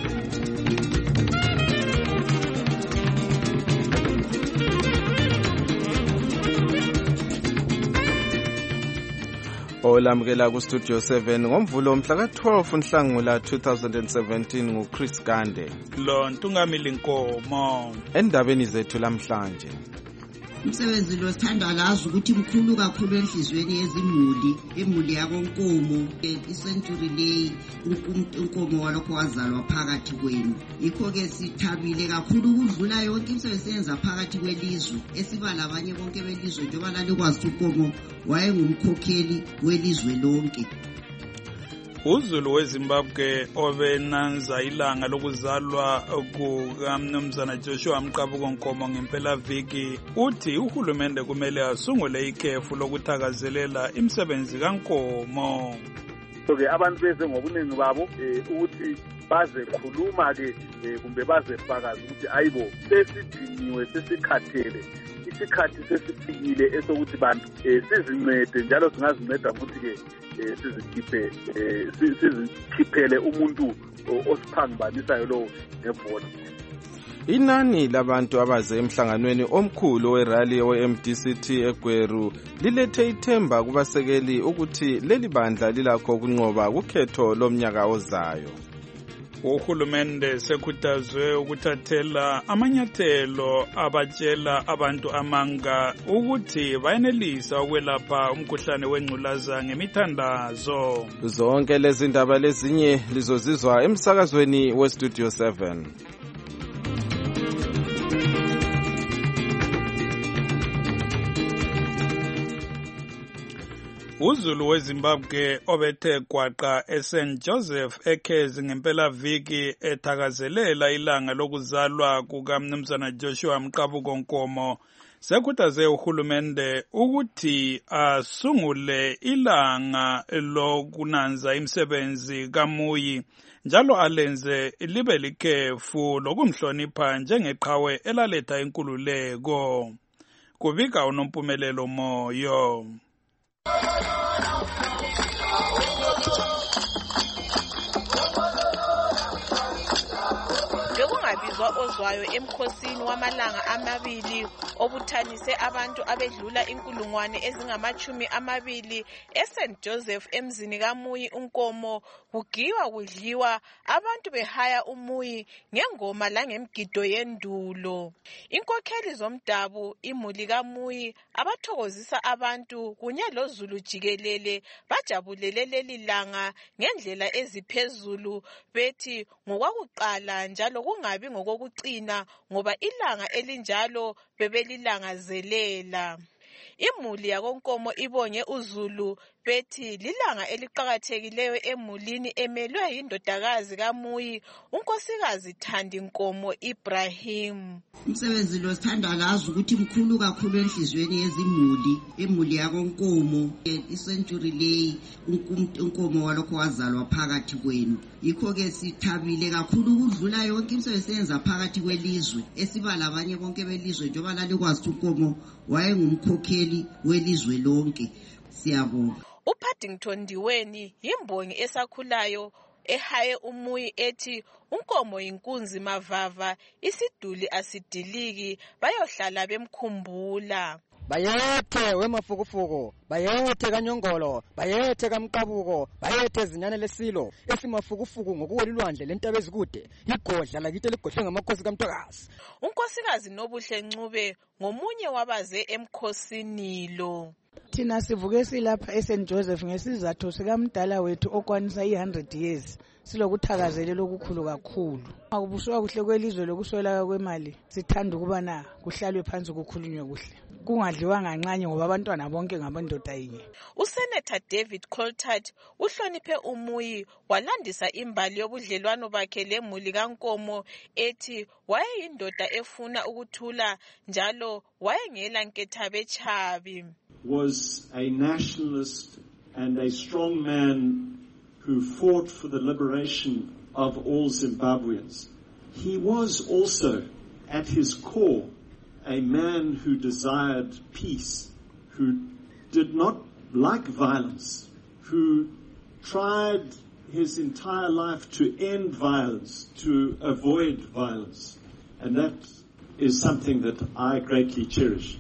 Olamukela ku Studio seven ngomvulo mhla ka twelve Nhlangula two thousand seventeen ngu Chris Gande. Lo Ntungamili Nkomo. Endabeni zethu lamhlanje. Umsebenzi lo sithanda lazi ukuthi mkhulu kakhulu enhlizweni yezimuli, imuli yakonkomo, iCentury Lay, unkomo walokho wazalwa phakathi kwenu. Yikho ke sithabile kakhulu ukudlula yonke imisebenzi eyenza phakathi kwelizwe. Esiba labanye bonke belizwe njengoba lalikwazi unkomo wayengumkhokheli welizwe lonke. Uzulu weZimbabwe obenanza ilanga lokuzalwa kukaMnumzana Joshua Mqabuko Nkomo ngempela viki uthi uhulumende kumele asungule ikhefu lokuthakazelela imisebenzi kaNkomo. Okay, abantu beze ngobuningi babo ukuthi baze khuluma ke kumbe baze fakaza ukuthi ayibo sesidiniwe sesikhathele isikhathi sesifikile esokuthi bantu sizincede njalo singazinceda futhi ke sizikhiphe sizikhiphele umuntu osiphambanisayo lo ngevota. Inani labantu abaze emhlanganweni omkhulu werally we-M D C T eGweru lilethe ithemba kubasekeli ukuthi leli bandla lilakho kunqoba kukhetho lomnyaka ozayo. Uhulumende sekhuthazwe ukuthathela amanyathelo abatshela abantu amanga ukuthi bayenelisa ukwelapha umkhuhlane wengculaza ngemithandazo. Zonke lezi ndaba lezinye lizozizwa emsakazweni weStudio seven. Uzulu weZimbabwe obethe gwaqa eSaint Joseph ekhezi ngempela viki ethakazelela ilanga lokuzalwa kukaMnumzana Joshua Mqabuko Nkomo sekhuthaze uhulumende ukuthi asungule ilanga lokunanza imisebenzi kaMuyi njalo alenze libe likhefu lokumhlonipha njengeqhawe elaletha inkululeko. Kubika uNompumelelo Moyo. Bekungabizwa ozwayo emkhosini wamalanga amabili obuthanise abantu abedlula inkulungwane ezingamachumi amabili eSaint Joseph emzini kaMuyi uNkomo kugiwa kudliwa abantu behaya uMuyi ngengoma langemgido yendulo. Inkokheli zomdabu imuli kaMuyi abathokozisa abantu kunye loZulu jikelele bajabulele leli langa ngendlela eziphezulu bethi ngokwakuqala njalo kungabi ngokokucina ngoba ilanga elinjalo bebelilangazelela. Imuli yakonkomo ibonge uZulu bethi lilanga eliqhakathekileyo emulini emelwe yindodakazi kaMuyi unkosikazi Thandi Nkomo Ibrahim. Umsebenzi lo sithanda lazi ukuthi mkhulu kakhulu enhlizweni yezimuli, imuli yakonkomo, iCentury Lay, unkomo walokho wazalwa phakathi kwenu. Yikho ke sithabile kakhulu ukudlula yonke imisebenzi eyenza phakathi kwelizwe. Esiba labanye bonke belizwe njengoba lalikwazi unkomo wayengumkhokheli welizwe lonke. Siyabonga. uPaddington Ndiweni yimbongi esakhulayo ehaye uMuyi ethi unkomo inkunzi mavava isiduli asidiliki bayohlala bemkhumbula. Bayethe wemafukufuku bayethe kaNyongolo, bayethe kaMqabuko, bayethe Zinyane lesilo esimafukufuku ngokuwela ulwandle lentaba ezikude igodla lakithi ligodlwe ngamakhosi kaMthokazi. uNkosikazi Nobuhle Ncube ngomunye wabaze emkhosini lo. Thina sivuke silapha eSaint Joseph ngesizathu sikamdala wethu okwanisa one hundred years silokuthakazelela okukhulu kakhulu. Akubuswa kuhle kwelizwe lokuswela kwemali, sithanda ukubana kuhlalwe phansi kukhulunywe kuhle, kungadliwa ngancane ngoba abantwana bonke ngabandoda yinye. uSenator David Coltart uhloniphe umuyi walandisa imbali yobudlelwano bakhe lemuli kaNkomo ethi wayeyindoda efuna ukuthula njalo wayengela nkethabe chabi. Was a nationalist and a strong man who fought for the liberation of all Zimbabweans. He was also, at his core, a man who desired peace, who did not like violence, who tried his entire life to end violence, to avoid violence. And that is something that I greatly cherish.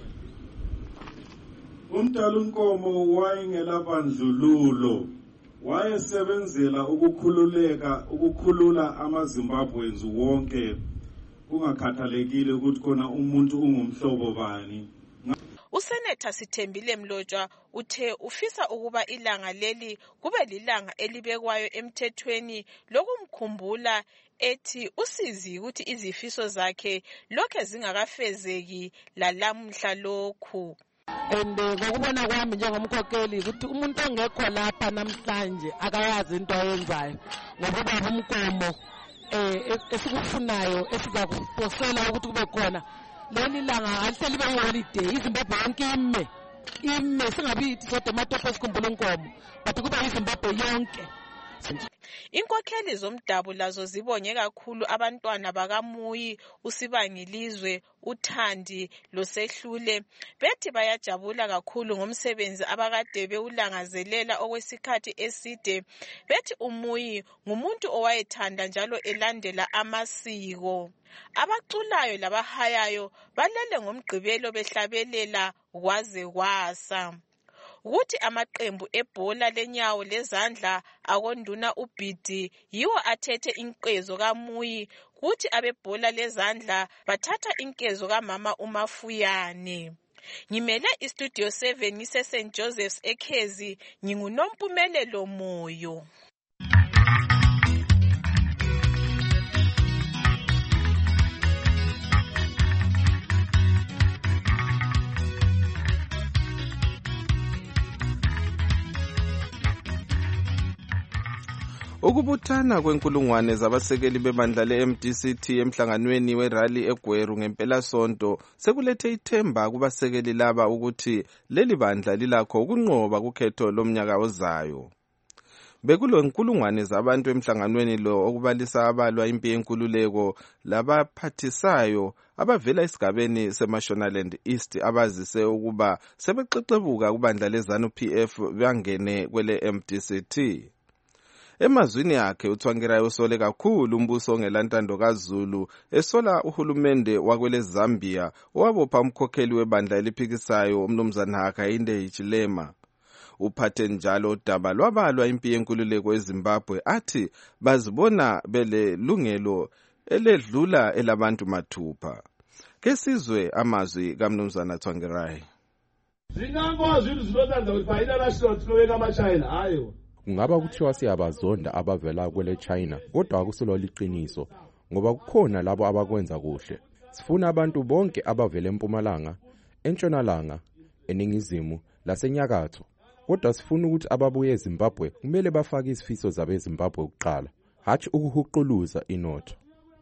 Umdala uNkomo wayengela bandlululo, wayesebenzela ukukhululeka ukukhulula amaZimbabweans wonke kungakhathalekile ukuthi khona umuntu ungumhlobo bani. uSenator Sithembile Mlotshwa uthe ufisa ukuba ilanga leli kube lilanga elibekwayo emthethweni lokumkhumbula ethi usizi ukuthi izifiso zakhe lokho zingakafezeki lalamhla lokhu. And ngokubona kwami njengomkhokheli ukuthi umuntu ongekho lapha namhlanje akayazi into ayenzayo ngoba umnkomo eh esikufunayo esizakuphosela ukuthi kube khona leli langa aliselibe holiday iZimbabwe yonke ime ime singabi sodwa amatopo esikhumbula uNkomo but kuba iZimbabwe yonke. Inkokheli zomdabu lazo zibonge kakhulu abantwana bakaMuyi, uSibangilizwe, uThandi loSehlule bethi bayajabula kakhulu ngomsebenzi abakade bewulangazelela okwesikhathi eside. Bethi uMuyi ngumuntu owayethanda njalo elandela amasiko. Abaculayo labahayayo balele ngomgqibelo behlabelela kwaze kwasa. Ukuthi amaqembu ebhola lenyawo lezandla akonduna uBhidi yiwo athethe inkezo kaMuyi, kuthi abebhola lezandla bathatha inkezo kaMama uMafuyane. Ngimele iStudio seven ngise Saint Joseph's eKhezi, nginguNompumelelo Moyo. Ukubuthana kwenkulungwane zabasekeli bebandla le-M D C T emhlanganweni werali eGweru ngempela sonto sekulethe ithemba kubasekeli laba ukuthi leli bandla lilakho ukunqoba kukhetho lomnyaka ozayo. Bekulo inkulungwane zabantu emhlanganweni lo okubalisa abalwa impi yenkululeko labaphathisayo abavela esigabeni seMashonaland East abazise ukuba sebexexebuka kubandla leZANU P F bangene kwele M D C T. Emazwini akhe uThwangirayo usole kakhulu umbuso ongelantando kaZulu esola uhulumende wakwele Zambia owabopha umkhokheli webandla eliphikisayo umnumzana Hakainde Hichilema. Uphathe njalo udaba lwabalwa impi yenkululeko eZimbabwe athi bazibona bele lungelo eledlula elabantu mathupha. Kesizwe amazwi kaMnumzana Thwangirayo. Zingango zvinhu zvinotadza kuti painational tinoveka maChina hayo. Kungaba kuthiwa siyabazonda abavela kwele China kodwa akusilo liqiniso ngoba kukhona labo abakwenza kuhle. Sifuna abantu bonke abavela eMpumalanga, eNtshonalanga, eNingizimu laseNyakatho. Kodwa sifuna ukuthi ababuye eZimbabwe kumele bafake izifiso zabe eZimbabwe ukuqala, hathi ukuhuquluza inotho.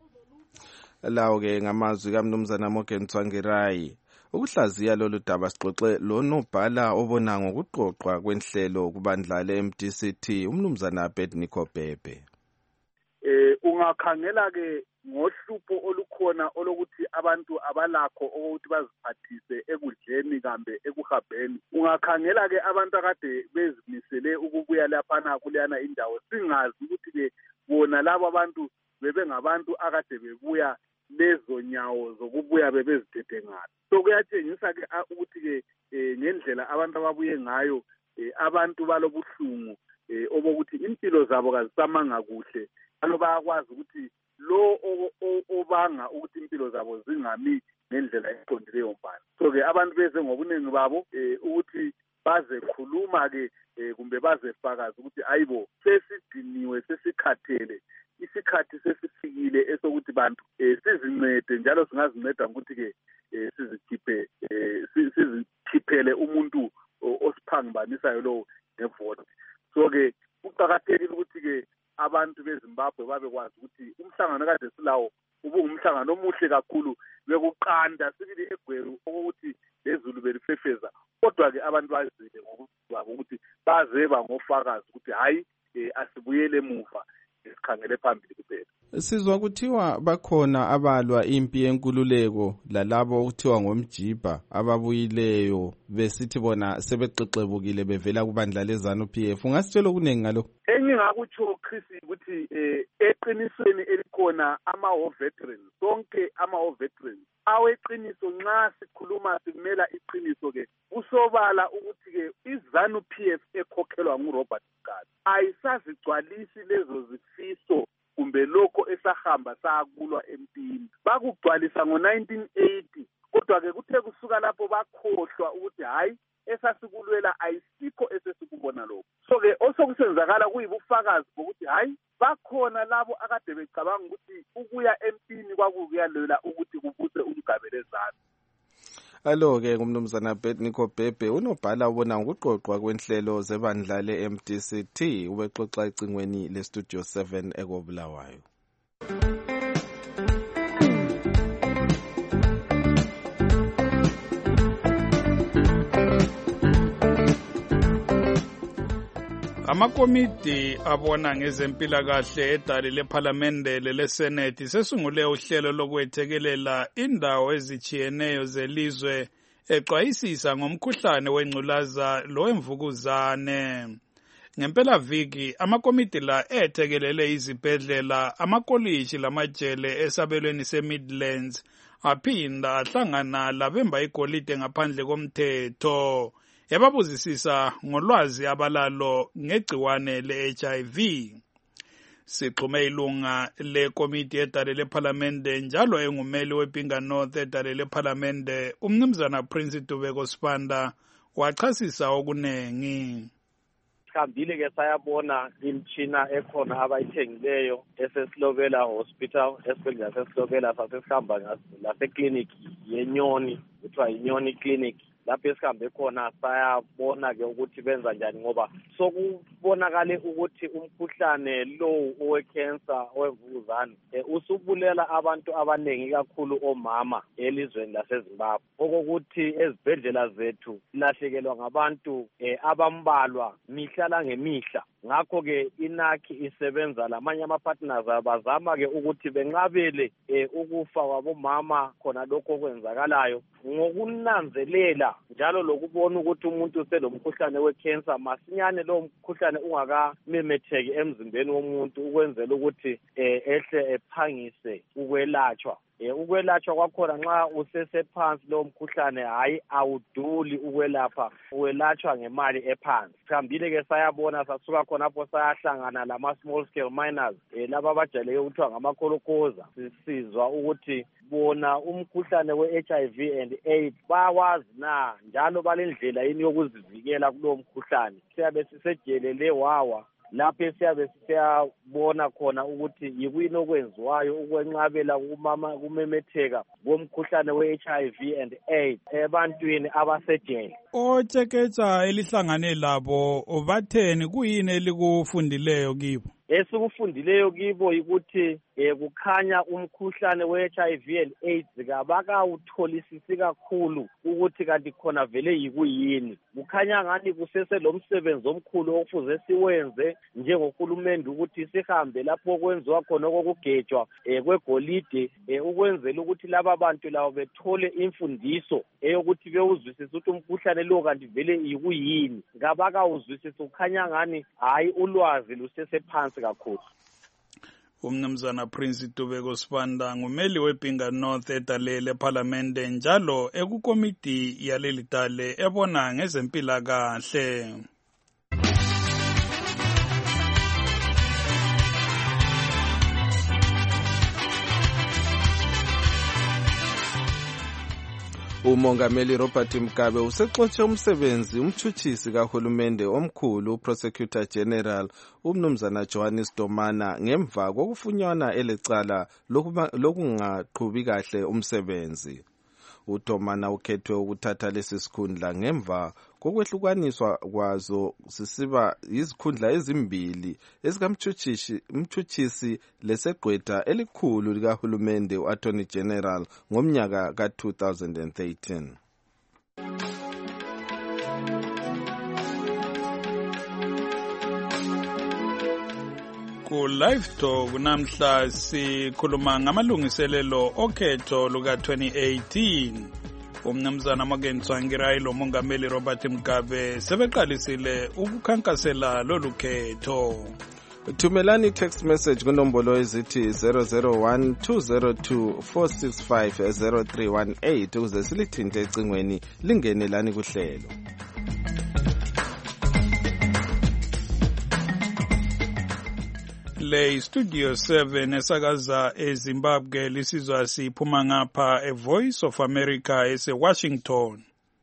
Lawo ke ngamazwi kaMnumzana Morgan Tsvangirai. Ukuhlaziya lolu daba sixoxe lo nobhala obona ngokuqoqwa kwenhlelo kubandla le-M D C T umnumzana Abednego Bhebhe. Eh ungakhangela ke ngohlupho olukhona olokuthi abantu abalakho ukuthi baziphathise ekudleni kambe ekuhabeni. Ungakhangela ke abantu akade bezimisele ukubuya lapha kuleyana indawo singazi ukuthi ke bona labo abantu bebe ngabantu akade bebuya lezo nyawo zokubuya bebezithethe ngayo. So kuyatshengisa ke ukuthi ke ngendlela abantu ababuye ngayo abantu balobuhlungu obokuthi impilo zabo kazisamanga kuhle, alo bayakwazi ukuthi lo obanga ukuthi impilo zabo zingami ngendlela eqondileyo mbani. So ke abantu beze ngobuningi babo ukuthi baze khuluma ke kumbe baze fakaza ukuthi ayibo sesidiniwe sesikhathele, isikhathi sesifikile esokuthi bantu sizincede, njalo singazinceda ngokuthi ke sizikhiphe sizikhiphele umuntu osiphangibanisayo lo nevoti. So ke kuqakathekile ukuthi ke abantu beZimbabwe babekwazi ukuthi umhlangano kade silawo ubungumhlangano omuhle kakhulu, bekuqanda sibili eGweru ukuthi lezulu belifefeza, kodwa ke abantu bazile ngokuthi ukuthi baze bangofakazi ukuthi hayi asibuyele emuva esikhangele phambili kuphela. Sizwa kuthiwa bakhona abalwa impi yenkululeko lalabo okuthiwa ngomjibha ababuyileyo besithi bona sebexexebukile bevela kubandla leZANU P F. Ungasitshela okunengi ngalo? Engingakutsho Chris ukuthi eqinisweni elikhona ama-war veterans, sonke ama-war veterans aweqiniso nxa sikhuluma simela iqiniso ke kusobala ukuthi ke iZANU P F ekhokhelwa nguRobert Mugabe ayisazigcwalisi lezo zifiso kumbe lokho esahamba sakulwa empini. Bakugcwalisa ngo nineteen eighty, kodwa ke kuthe kusuka lapho bakhohlwa ukuthi hayi esasikulwela ayisikho esesikubona lokho. So ke osokusenzakala kuyibufakazi bokuthi hayi bakhona labo akade becabanga ukuthi ukuya empini kwakuyalwela ukuthi kubuse uMugabe leZANU. Alo-ke ngumnumzana Nico Bhebhe unobhala ubona ngokuqoqwa kwenhlelo zebandla le-M D C T, ubexoxa ecingweni le-Studio seven ekobulawayo. Amakomiti abona ngezempilakahle edali lephalamende lelesenethi sesungule uhlelo lokwethekelela indawo ezichiyeneyo zelizwe exwayisisa ngomkhuhlane wengculaza lowemvukuzane. Ngempela viki amakomiti la ethekelele izibhedlela, amakoliji lamajele esabelweni seMidlands aphinda ahlangana labemba igolide ngaphandle komthetho yababuzisisa ngolwazi abalalo ngegciwane le-H I V. Sixhume ilunga lekomiti edale lephalamende njalo engumeli wePinga North edale lephalamende umnumzana Prince Dubeko Sibanda wachasisa okunengi. Sihambile ke sayabona imtshina ekhona abayithengileyo esesilobela hospital, esibhedlela sesilobela sasesihamba laseklinikhi yenyoni kuthiwa yinyoni clinic. Lapho esihambe khona sayabona ke ukuthi benza njani, ngoba sokubonakale ukuthi umkhuhlane lo owecancer owemvukuzane usubulela abantu abanengi kakhulu omama elizweni laseZimbabwe, okokuthi ezibhedlela zethu lahlekelwa ngabantu abambalwa mihla langemihla. Ngakho ke inaki isebenza lamanye ama-partners abazama ke ukuthi benqabele ukufa kwabomama khona lokho okwenzakalayo ngokunanzelela njalo lokubona ukuthi umuntu uselomkhuhlane wecancer masinyane lo mkhuhlane ungakamemetheki emzimbeni womuntu, ukwenzela ukuthi ehle ephangise ukwelatshwa. Ukwelatshwa kwakhona nxa usesephansi lo mkhuhlane hayi awuduli ukwelapha, uwelatshwa ngemali ephansi. Sihambile ke sayabona sasuka khonapho sayahlangana lama-small scale miners laba abajayele ukuthiwa ngamakholokoza. Sisizwa ukuthi bona umkhuhlane we-H I V and AIDS bawazi na njalo balendlela yini yokuzivikela kulowo mkhuhlane. Siyabe sisejelele wawa lapho siyabe siyabona khona ukuthi yikuyini okwenziwayo ukwenqabela kumama kumemetheka komkhuhlane we-H I V and AIDS ebantwini abasejele. Otsheketsha elihlangane labo batheni, kuyini elikufundileyo kibo? Esikufundileyo kibo ukuthi kukhanya umkhuhlane we-H I V and AIDS kabakawutholisisi kakhulu ukuthi kanti khona vele yikuyini. Kukhanya ngani kusese lo msebenzi omkhulu okufuze siwenze njengohulumende ukuthi sihambe lapho okwenziwa khona okokugejwa kwegolide ukwenzela ukuthi laba bantu labo bethole imfundiso eyokuthi bewuzwisise ukuthi umkhuhlane lo kanti vele yikuyini. Kabakawuzwisisi, kukhanya ngani hayi ulwazi lusesephansi kakhulu. Umnumzana Prince Tubeko Sibanda ngumeli weBinga North edale leParliamente njalo ekukomiti yaleli dale ebona ngezempilakahle. Umongameli Robert Mugabe usexotshe umsebenzi umtshutshisi kahulumende omkhulu uProsecutor General umnumzana Johannes Domana ngemva kokufunyanwa elecala lokungaqhubi kahle umsebenzi. uDomana ukhethwe ukuthatha lesi sikhundla ngemva kokwehlukaniswa kwazo sisiba izikhundla ezimbili esikamtshutshisi umtshutshisi lesegqwetha elikhulu likahulumende uAttorney General ngomnyaka ka two thousand thirteen. Ku live talk namhla sikhuluma ngamalungiselelo okhetho luka twenty eighteen. Umnumzana Morgan Tsvangirai lo mongameli Robert Mugabe sebeqalisile ukukhankasela lolu khetho. Thumelani text message kunombolo ezithi zero zero one two zero two four six five zero three one eight ukuze silithinte ecingweni lingenelani kuhlelo. Le studio seven esakaza eZimbabwe lisizwa siphuma ngapha a Voice of America ese Washington.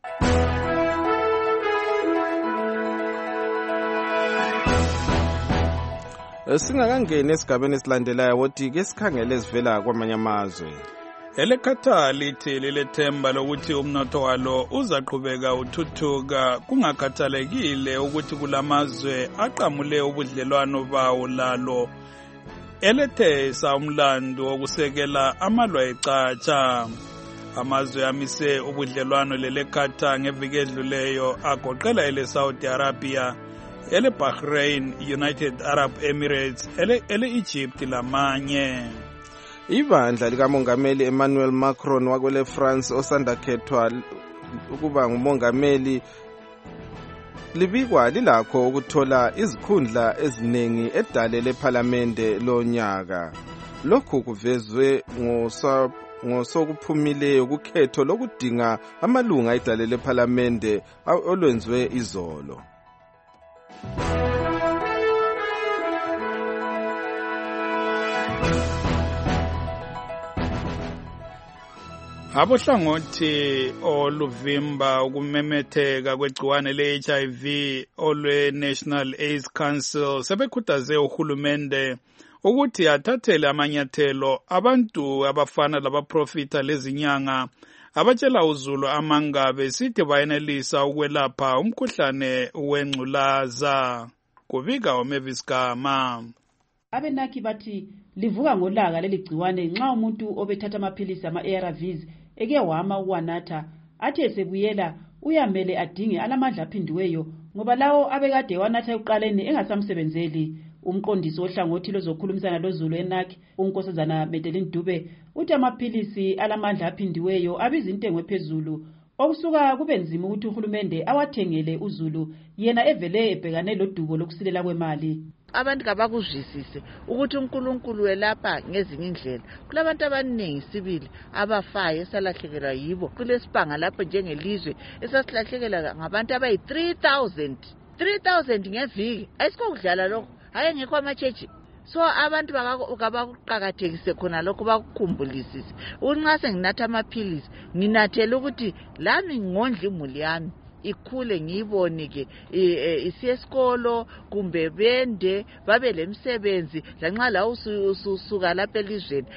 Singakangeni esigabeni esilandelayo wothi ke sikhangele sivela kwamanye amazwe. Elekhatha lithi lilethemba lokuthi umnotho walo uzaqhubeka uthuthuka kungakhathalekile ukuthi kulamazwe aqamule ubudlelwano bawo lalo elethesa umlando wokusekela amalwa ecatsha. Amazwe amise ubudlelwano lelekhatha ngeviki edluleyo agoqela ele Saudi Arabia, ele Bahrain, United Arab Emirates, ele, ele Egypt lamanye. Ibandla likamongameli Emmanuel Macron wakwele France osanda khethwa ukuba ngumongameli libikwa lilakho ukuthola izikhundla eziningi edale leParliamente lonyaka. Lokhu kuvezwe ngosokuphumileyo kukhetho lokudinga amalunga edale leParliamente olwenziwe izolo. Abohlangothi oluvimba ukumemetheka kwegciwane le-H I V olwe National AIDS Council sebekhuthaze uhulumende ukuthi athathele amanyathelo abantu abafana labaprofita lezinyanga abatshela uzulu amangabe sithi bayenelisa ukwelapha umkhuhlane wengculaza. Kubika uMavis Gama. Abenaki bathi livuka ngolaka leli gciwane nxa umuntu obethatha amaphilisi ama-A R Vs eke wama uwanatha athi esebuyela uyamele adinge alamandla aphindiweyo ngoba lawo abekade wanatha ekuqaleni engasamsebenzeli. Umqondisi ohlangothi lozokhulumisana lozulu enaki uNkosazana Medelin Dube uthi amaphilisi alamandla aphindiweyo abiza intengo ephezulu okusuka kube nzima ukuthi uhulumende awathengele uzulu yena evele ebhekane lodubo lokusilela kwemali. Abantu kabakuzwisise ukuthi uNkulunkulu welapha ngezinye indlela. Kulabantu abaningi sibili abafayo esalahlekelwa yibo kulesibanga lapho njengelizwe esasilahlekela ngabantu abayi three thousand three thousand ngeviki. Ayisikokudlala lokho, hayi ngekho amachechi. So abantu bakakuqakathekise khona lokho bakukhumbulise ukuthi nxa senginatha amaphilisi nginathela ukuthi lami ngondla imuli yami ikhule ngiyibone ke isiye esikolo kumbe bende babe lemsebenzi lanxa la ususuka lapha elizweni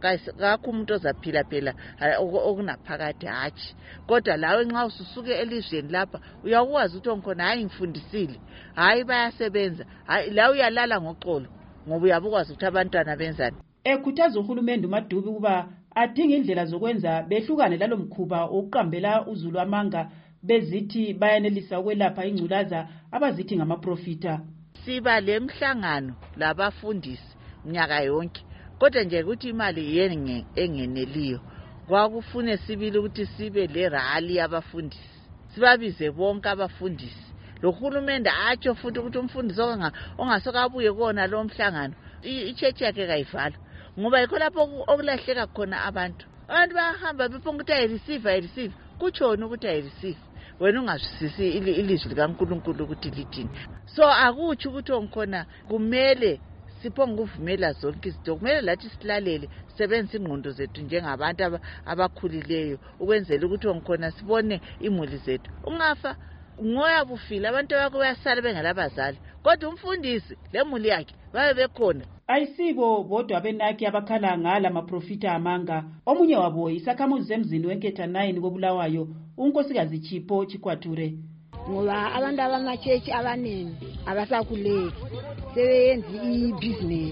kakho umuntu ozaphila phela okunaphakade hatshi kodwa lawe nxa ususuke elizweni lapha uyakwazi ukuthi onkhona hayi ngifundisile hayi bayasebenza hayi la uyalala ngoxolo ngoba uyabukwazi ukuthi abantwana benzani. Ekhuthaza uhulumende uMadubi kuba adinga indlela zokwenza behlukane lalomkhuba okuqambela uzulu amanga bezithi bayanelisa ukwelapha ingculaza abazithi ngamaprofita. Siba lemhlangano labafundisi nyaka yonke kodwa nje ukuthi imali yenge engeneliyo kwakufune sibili ukuthi sibe le rally abafundisi sibabize bonke abafundisi lo hulumende atsho futhi ukuthi umfundisi ongasokabuye kona lo mhlangano ichurch yakhe kayivala ngoba yikho lapho okulahleka khona abantu abantu bahamba bephonga ukuthi ayireceive ayireceive kutshona ukuthi ayireceive wena ungazwisisi ilizwi likaNkulunkulu ukuthi lithini. So akutsho ukuthi onkhona kumele siphonga ukuvumela zonke izinto, kumele lathi silalele sebenzisa ingqondo zethu njengabantu abakhulileyo ukwenzela ukuthi onkhona sibone imuli zethu. Ungafa ngoya bufile abantu bakho bayasala bengalabazali kodwa umfundisi lemuli yakhe babe bekhona. Ayisibo bodwa benaki abakhala ngala maprofita amanga. Omunye wabo isakhamuzi emzini wenketha nine koBulawayo unkosikazi Chipho Chikwature. Ngoba abantu abamachechi abaningi abasakhuleki sebeyenza i-business,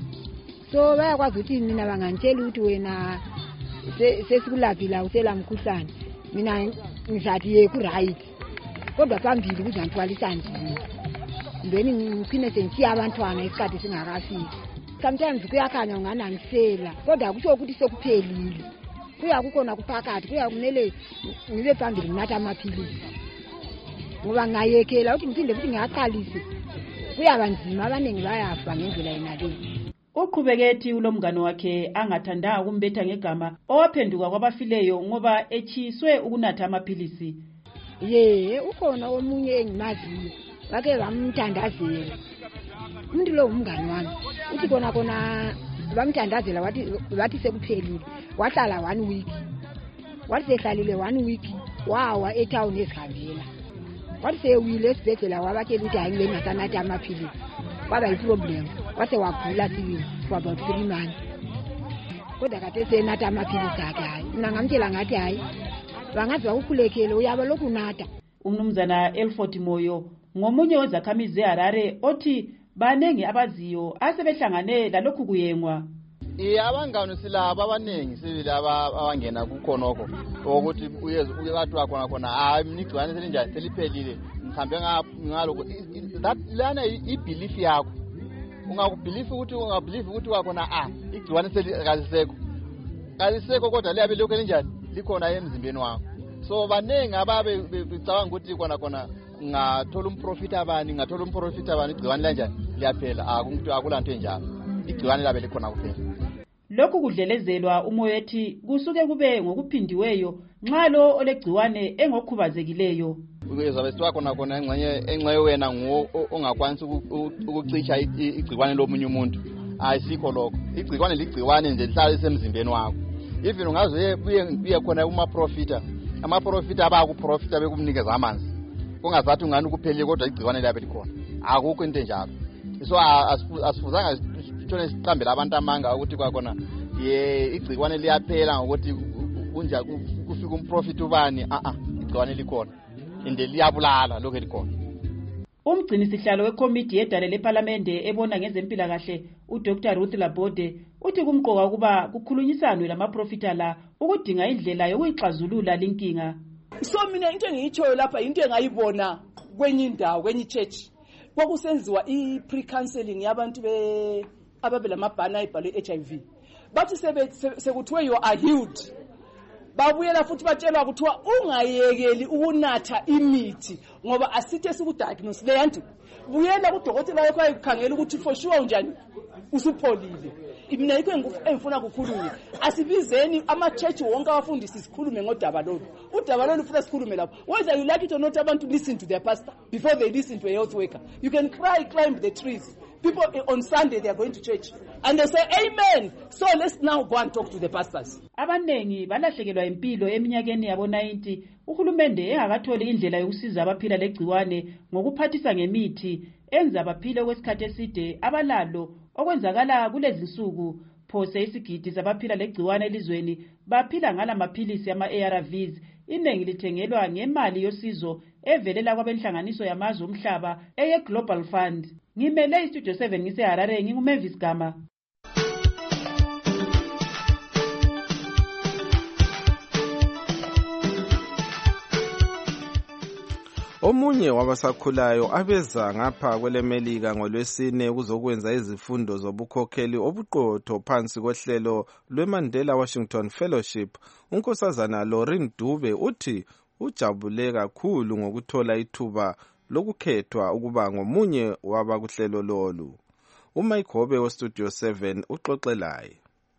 so bayakwazi ukuthi mina bangantshela ukuthi wena sesikulaphi la usela mkhuhlane, mina ngizathi ye ku-right kodwa phambili kuzanthwalisa nzima then ngiphinde sentshiya abantwana isikhathi singakafiki. Sometimes kuyakhanya unganangisela kodwa kusho ukuthi sekuphelile, kuya kukhona kuphakathi, kuya kumele ngibe phambili nginatha amaphilisi ngoba ngayekela ukuthi ngiphinde futhi ngiyaqalise kuyaba nzima, abaningi bayafa ngendlela yenaleyo. Uqhubeketi ulomngane wakhe angathandanga ukumbetha ngegama owaphenduka kwabafileyo ngoba echiswe ukunatha amaphilisi. Ye ukhona omunye engimaziyo bake bamthandazela, umuntu lo umngane wami uthi kona kona bamthandazela wathi wathi sekuphelile, wahlala one week, wathi sehlalile one week wawa etown esihambela, wathi sewile esibhedlela wabatshela ukuthi hayi ngeke ngasanathi amaphilisi, kwaba yiproblem, wase wagula sibili for about three months kodwa kade senatha amaphilisi akhe. Hayi mina ngamtshela ngathi hayi bangazi bakukhulekele uyaba lokhu nata. Umnumzana Elford Moyo ngomunye wezakhamizi eHarare othi banengi abaziyo asebehlangane lalokhu kuyengwa. Eh abangani silabo abanengi sibilaba abangena kukhonoko ukuthi uyeza uyathi wakhona khona hayi mnigcwane selinjani seliphelile mhlambe ngaloko that lana ibelief yakho ungakubelieve ukuthi ungabelieve ukuthi wakhona ah igcwane selikalisekho kalisekho kodwa liyabe lokho linjani likhona emzimbeni wakho. So banengi ababe becabanga ukuthi khona khona ngathola umprofit abani ngathola umprofit abani igciwane lanjani liyaphela akunto akulanto enjalo igciwane labe likhona kuphela. Lokhu kudlelezelwa umoya ethi kusuke kube ngokuphindiweyo nxa lo olegciwane engokhubazekileyo. Uyezabe sitwa khona khona engxenye engxenye wena ngo ongakwanisa ukucicha igciwane lomunye umuntu ayisikho lokho. Igciwane ligciwane nje lihlala esemzimbeni wakho. Even ungaze uye khona uma profita ama profita abakuprofita bekumnikeza amanzi ungazathi ungani kuphelile kodwa igciwane liyabe likhona akukho into enjalo. So asifuzanga sithole siqambela abantu amanga ukuthi kwakhona ye igciwane liyaphela ngokuthi kunja kufika umprofit ubani a a igciwane likhona inde liyabulala lokho likhona. Umgcini sihlalo wekomiti yedale leParlamente ebona ngezempilakahle uDr Ruth Labode uthi kumqoka kuba kukhulunyisanwe lamaprofita la ukudinga indlela yokuyixazulula linkinga. So mina into engiyitshoyo lapha into engayibona kwenye indawo kwenye church kwakusenziwa i-pre-counseling yabantu be ababela mabhana ibhalwe H I V bathi sekuthiwe you are healed, babuyela futhi batshelwa kuthiwa ungayekeli ukunatha imithi ngoba asithe sikudiagnose leyanto, buyela kudokotela wakho ayikhangela ukuthi for sure unjani usupholile. Mina yikho engifuna ukukhuluma asibizeni ama-church wonke abafundisi sikhulume ngodaba lolu. Udaba lolu ufuna sikhulume lapho. Whether you like it or not, abantu listen to their pastor before they listen to a health worker. You can cry, climb the trees. People on Sunday they are going to church and they say amen. So let's now go and talk to the pastors. Abanengi balahlekelwa impilo eminyakeni yabo ninety uhulumende engakatholi indlela yokusiza abaphila legciwane ngokuphathisa ngemithi enza abaphile kwesikhathi eside abalalo okwenzakala kulezi nsuku. Phose isigidi sabaphila legciwane elizweni baphila ngala maphilisi ama-A R Vs iningi lithengelwa ngemali yosizo evelela kwabenhlanganiso yamazwe omhlaba eye Global Fund. Ngimele istudio seven ngiseHarare nginguMavis Gama. Omunye wabasakhulayo abeza ngapha kwelemelika ngolwesine kuzokwenza izifundo zobukhokheli obuqotho phansi kohlelo lweMandela Washington Fellowship, unkosazana Lauren Dube uthi ujabule kakhulu ngokuthola ithuba lokukhethwa ukuba ngomunye wabakuhlelo lolu. uMike Hobe westudio seven uxoxelayo.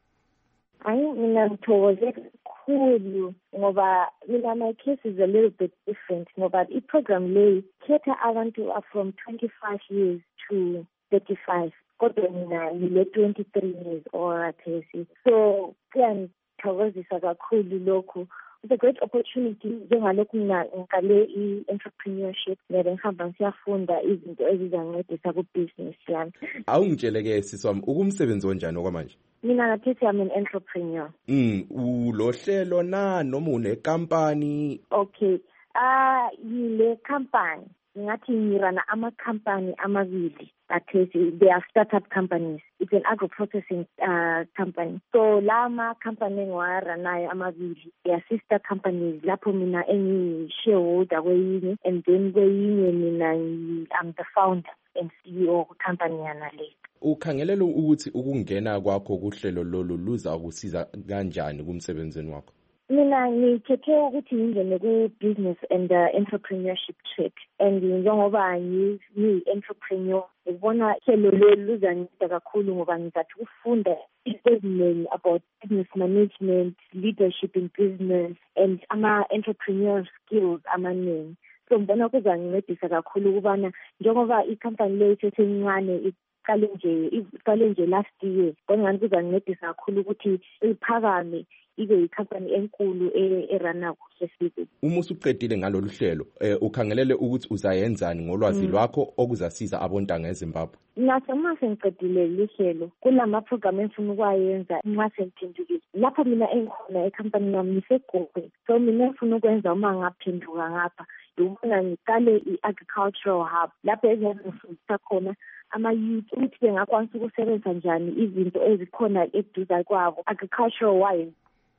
Hayi mina ngithokoze kakhulu ngoba mina my case is a little bit different ngoba i-program le khetha abantu are from twenty-five years to thirty-five. Kodwa mina ngile twenty-three years orathesi. So kuyangithokozisa kakhulu lokho. It's a great opportunity njengalokhu mina ngikale i-entrepreneurship ngeke ngihamba siyafunda izinto ezizangincedisa ku-business yami. Awungitsheleke siswami ukumsebenzi onjani okwamanje? Mina ngathi I'm an entrepreneur. Mm, ulohlelo na noma unekampani? Okay. Ah, yile company ngathi ngirana ama company amabili. That is, they are startup companies. It's an agro-processing uh, company. So lama company ngwara nayo amabili. They are sister companies. Lapho mina engi shareholder kweyinye, and then kweyinye mina I'm the founder and C E O of company yana le. Ukhangelela ukuthi ukungena kwakho kuhlelo lolu luza ukusiza kanjani kumsebenzini wakho? Mina ngikhethe ukuthi ngingene ku-business and uh, entrepreneurship track, and njengoba ngiyi-entrepreneur ngibona hlelo lolu luzanceda kakhulu ngoba ngizathi ukufunda izinto eziningi about business management, leadership in business, and ama-entrepreneur skills amaningi. So ngibona kuzangincedisa kakhulu ukubana njengoba i-company le isesencane iqale nje iqale nje last year, ngani kuzangincedisa kakhulu ukuthi iphakame ibe yicompany enkulu erana kuhle sizo. Uma usuqedile ngalolu hlelo eh, ukhangelele ukuthi uzayenzani ngolwazi lwakho okuzasiza abontanga eZimbabwe? Naso mase ngiqedile lihlelo kulama program enfuna ukwayenza nxa sengiphendukile. Lapha mina engikhona ecompany yami ngisegogwe. So mina ngifuna ukwenza uma ngaphenduka ngapha. Ngibona ngiqale i-agricultural hub lapho engizofundisa khona ama-youth ukuthi bengakwanisa ukusebenza njani izinto ezikhona eduze kwabo agricultural wise.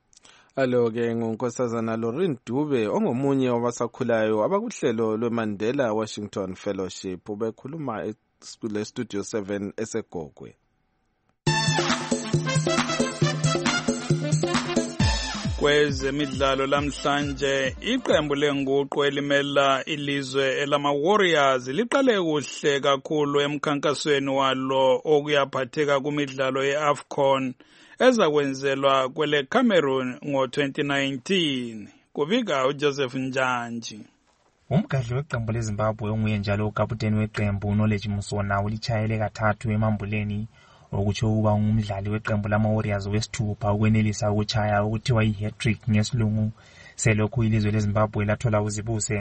Alo-ke ngunkosazana Lauren Dube ongomunye wabasakhulayo abakuhlelo lweMandela Washington Fellowship ubekhuluma kule studio seven esegogwe. Kwezemidlalo lamhlanje iqembu lenguqu elimela ilizwe elama Warriors liqale kuhle kakhulu emkhankasweni walo okuyaphatheka kumidlalo yeAFCON ezakwenzelwa kwele Cameroon ngo twenty nineteen. Kubika uJoseph Njanji. Umgadli weqembu leZimbabwe onguye njalo ukaputeni weqembu Knowledge Musona ulichayele kathathu emambuleni okutsho ukuba ungumdlali weqembu lama Warriors wesithupha ukwenelisa ukuchaya ukuthiwa i-hat-trick ngesilungu selokhu ilizwe leZimbabwe lathola uzibuse.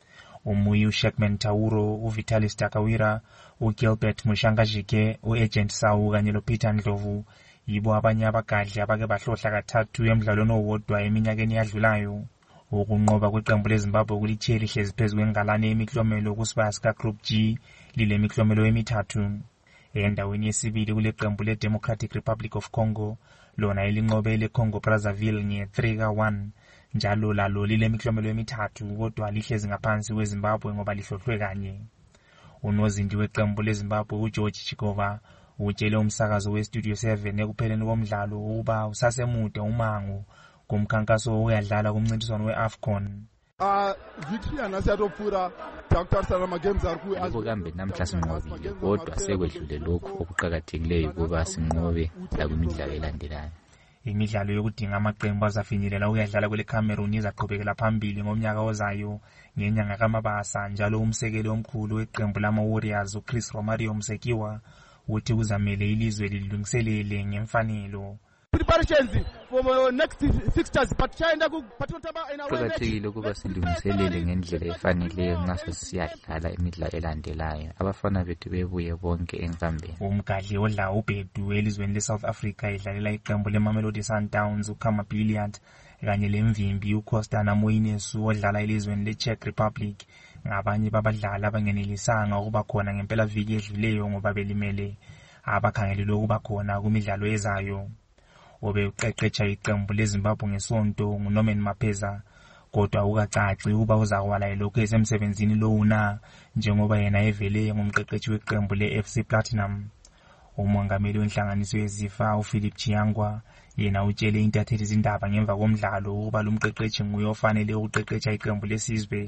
Umuyi uShekman Tauro, uVitalis Takawira, uGilbert Mushangajike, uAgent Sau kanye loPeter Ndlovu yibo abanye abagadli abake bahlohla kathathu emidlalweni owodwa eminyakeni yadlulayo. Ukunqoba kweqembu leZimbabwe kulithiye lihlezi phezu kwengalane yemiklomelo kusibaya sika Group G lile miklomelo emithathu. Endaweni yesibili kule qembu le-Democratic Republic of Congo lona ilinqobe le-Congo Brazzaville nge three ka one njalo lalo lile miklomelo emithathu kodwa lihlezi ngaphansi kweZimbabwe ngoba lihlohlwe kanye. Unozindi weqembu leZimbabwe uGeorge Chikova utshele umsakazo weStudio seven ekupheleni komdlalo ukuba usasemude umango kumkhankaso oyadlala kumncintiswano weAFCON. Ah, victory anasiyatopfura takutarisa namagames ari ku akukambe namhla sinqobile kodwa sekwedlule lokho okuqhakathekileyo kuba sinqobe la kumidlalo elandelayo. Imidlalo yokudinga amaqembu azafinyelela uyadlala kwele Cameroon izaqhubekela phambili ngomnyaka ozayo ngenyanga kaMabasa njalo umsekeli omkhulu weqembu lama Warriors uChris Romario Msekiwa uthi uzamele ilizwe lilungiselele ngemfanelo. Preparations for next fixtures but chaenda kuphathotaba ina kuqakathekile ukuba silungiselele ngendlela efaneleyo nxa siyadlala imidlalo elandelayo abafana bethu bebuye bonke enkambeni. Umgadli odla ubhedu elizweni leSouth Africa idlalela iqembu leMamelodi Sundowns uKama Brilliant kanye lemvimbi uCosta Namoines odlala elizweni leCzech Republic ngabanye babadlali abangenelisanga ukuba khona ngempela viki edluleyo ngoba belimele abakhangelelwe ukuba khona kumidlalo ezayo. Obe uqeqetsha iqembu leZimbabwe ngesonto nguNorman Mapeza kodwa ukacaci uba uzakwala lokho esemsebenzini lowuna njengoba yena evele ngumqeqeshi weqembu leF C Platinum. Umongameli wenhlanganiso yeZifa uPhilip Chiyangwa yena utshele intatheli izindaba ngemva komdlalo ukuba lumqeqeshi nguye ofanele ukuqeqetsha iqembu lesizwe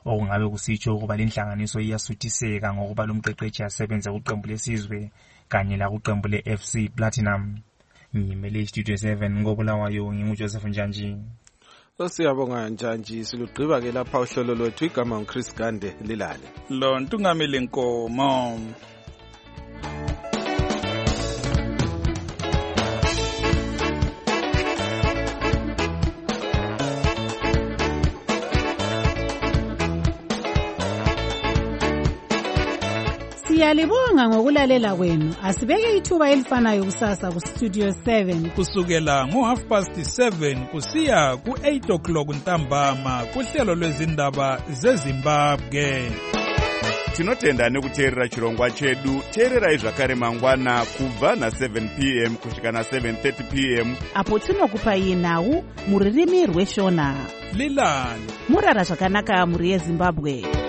okungabe kusitsho ukuba lenhlanganiso iyasuthiseka ngokuba lomqeqeshi asebenza kuqembu lesizwe kanye lakuqembu le-F C Platinum. Ngimele iStudio seven ngobulawayo nginguJoseph Njanji. Siyabonga Njanji, silugqiba ke lapha uhlelo lwethu. Igama nguChris Gande, lilale. Lo Ntungamile Nkomo. Siyalibonga ngokulalela kwenu. Asibeke ithuba elifanayo kusasa ku Studio seven kusukela ngo half past seven kusiya ku eight o'clock ntambama kuhlelo lwezindaba zeZimbabwe. Tinotenda nekuteerera chirongwa chedu. Teererai zvakare mangwana kubva na seven p m kusvika na seven thirty p m apo tinokupai nhau muririmi rweshona. Lilani murara zvakanaka muri yeZimbabwe.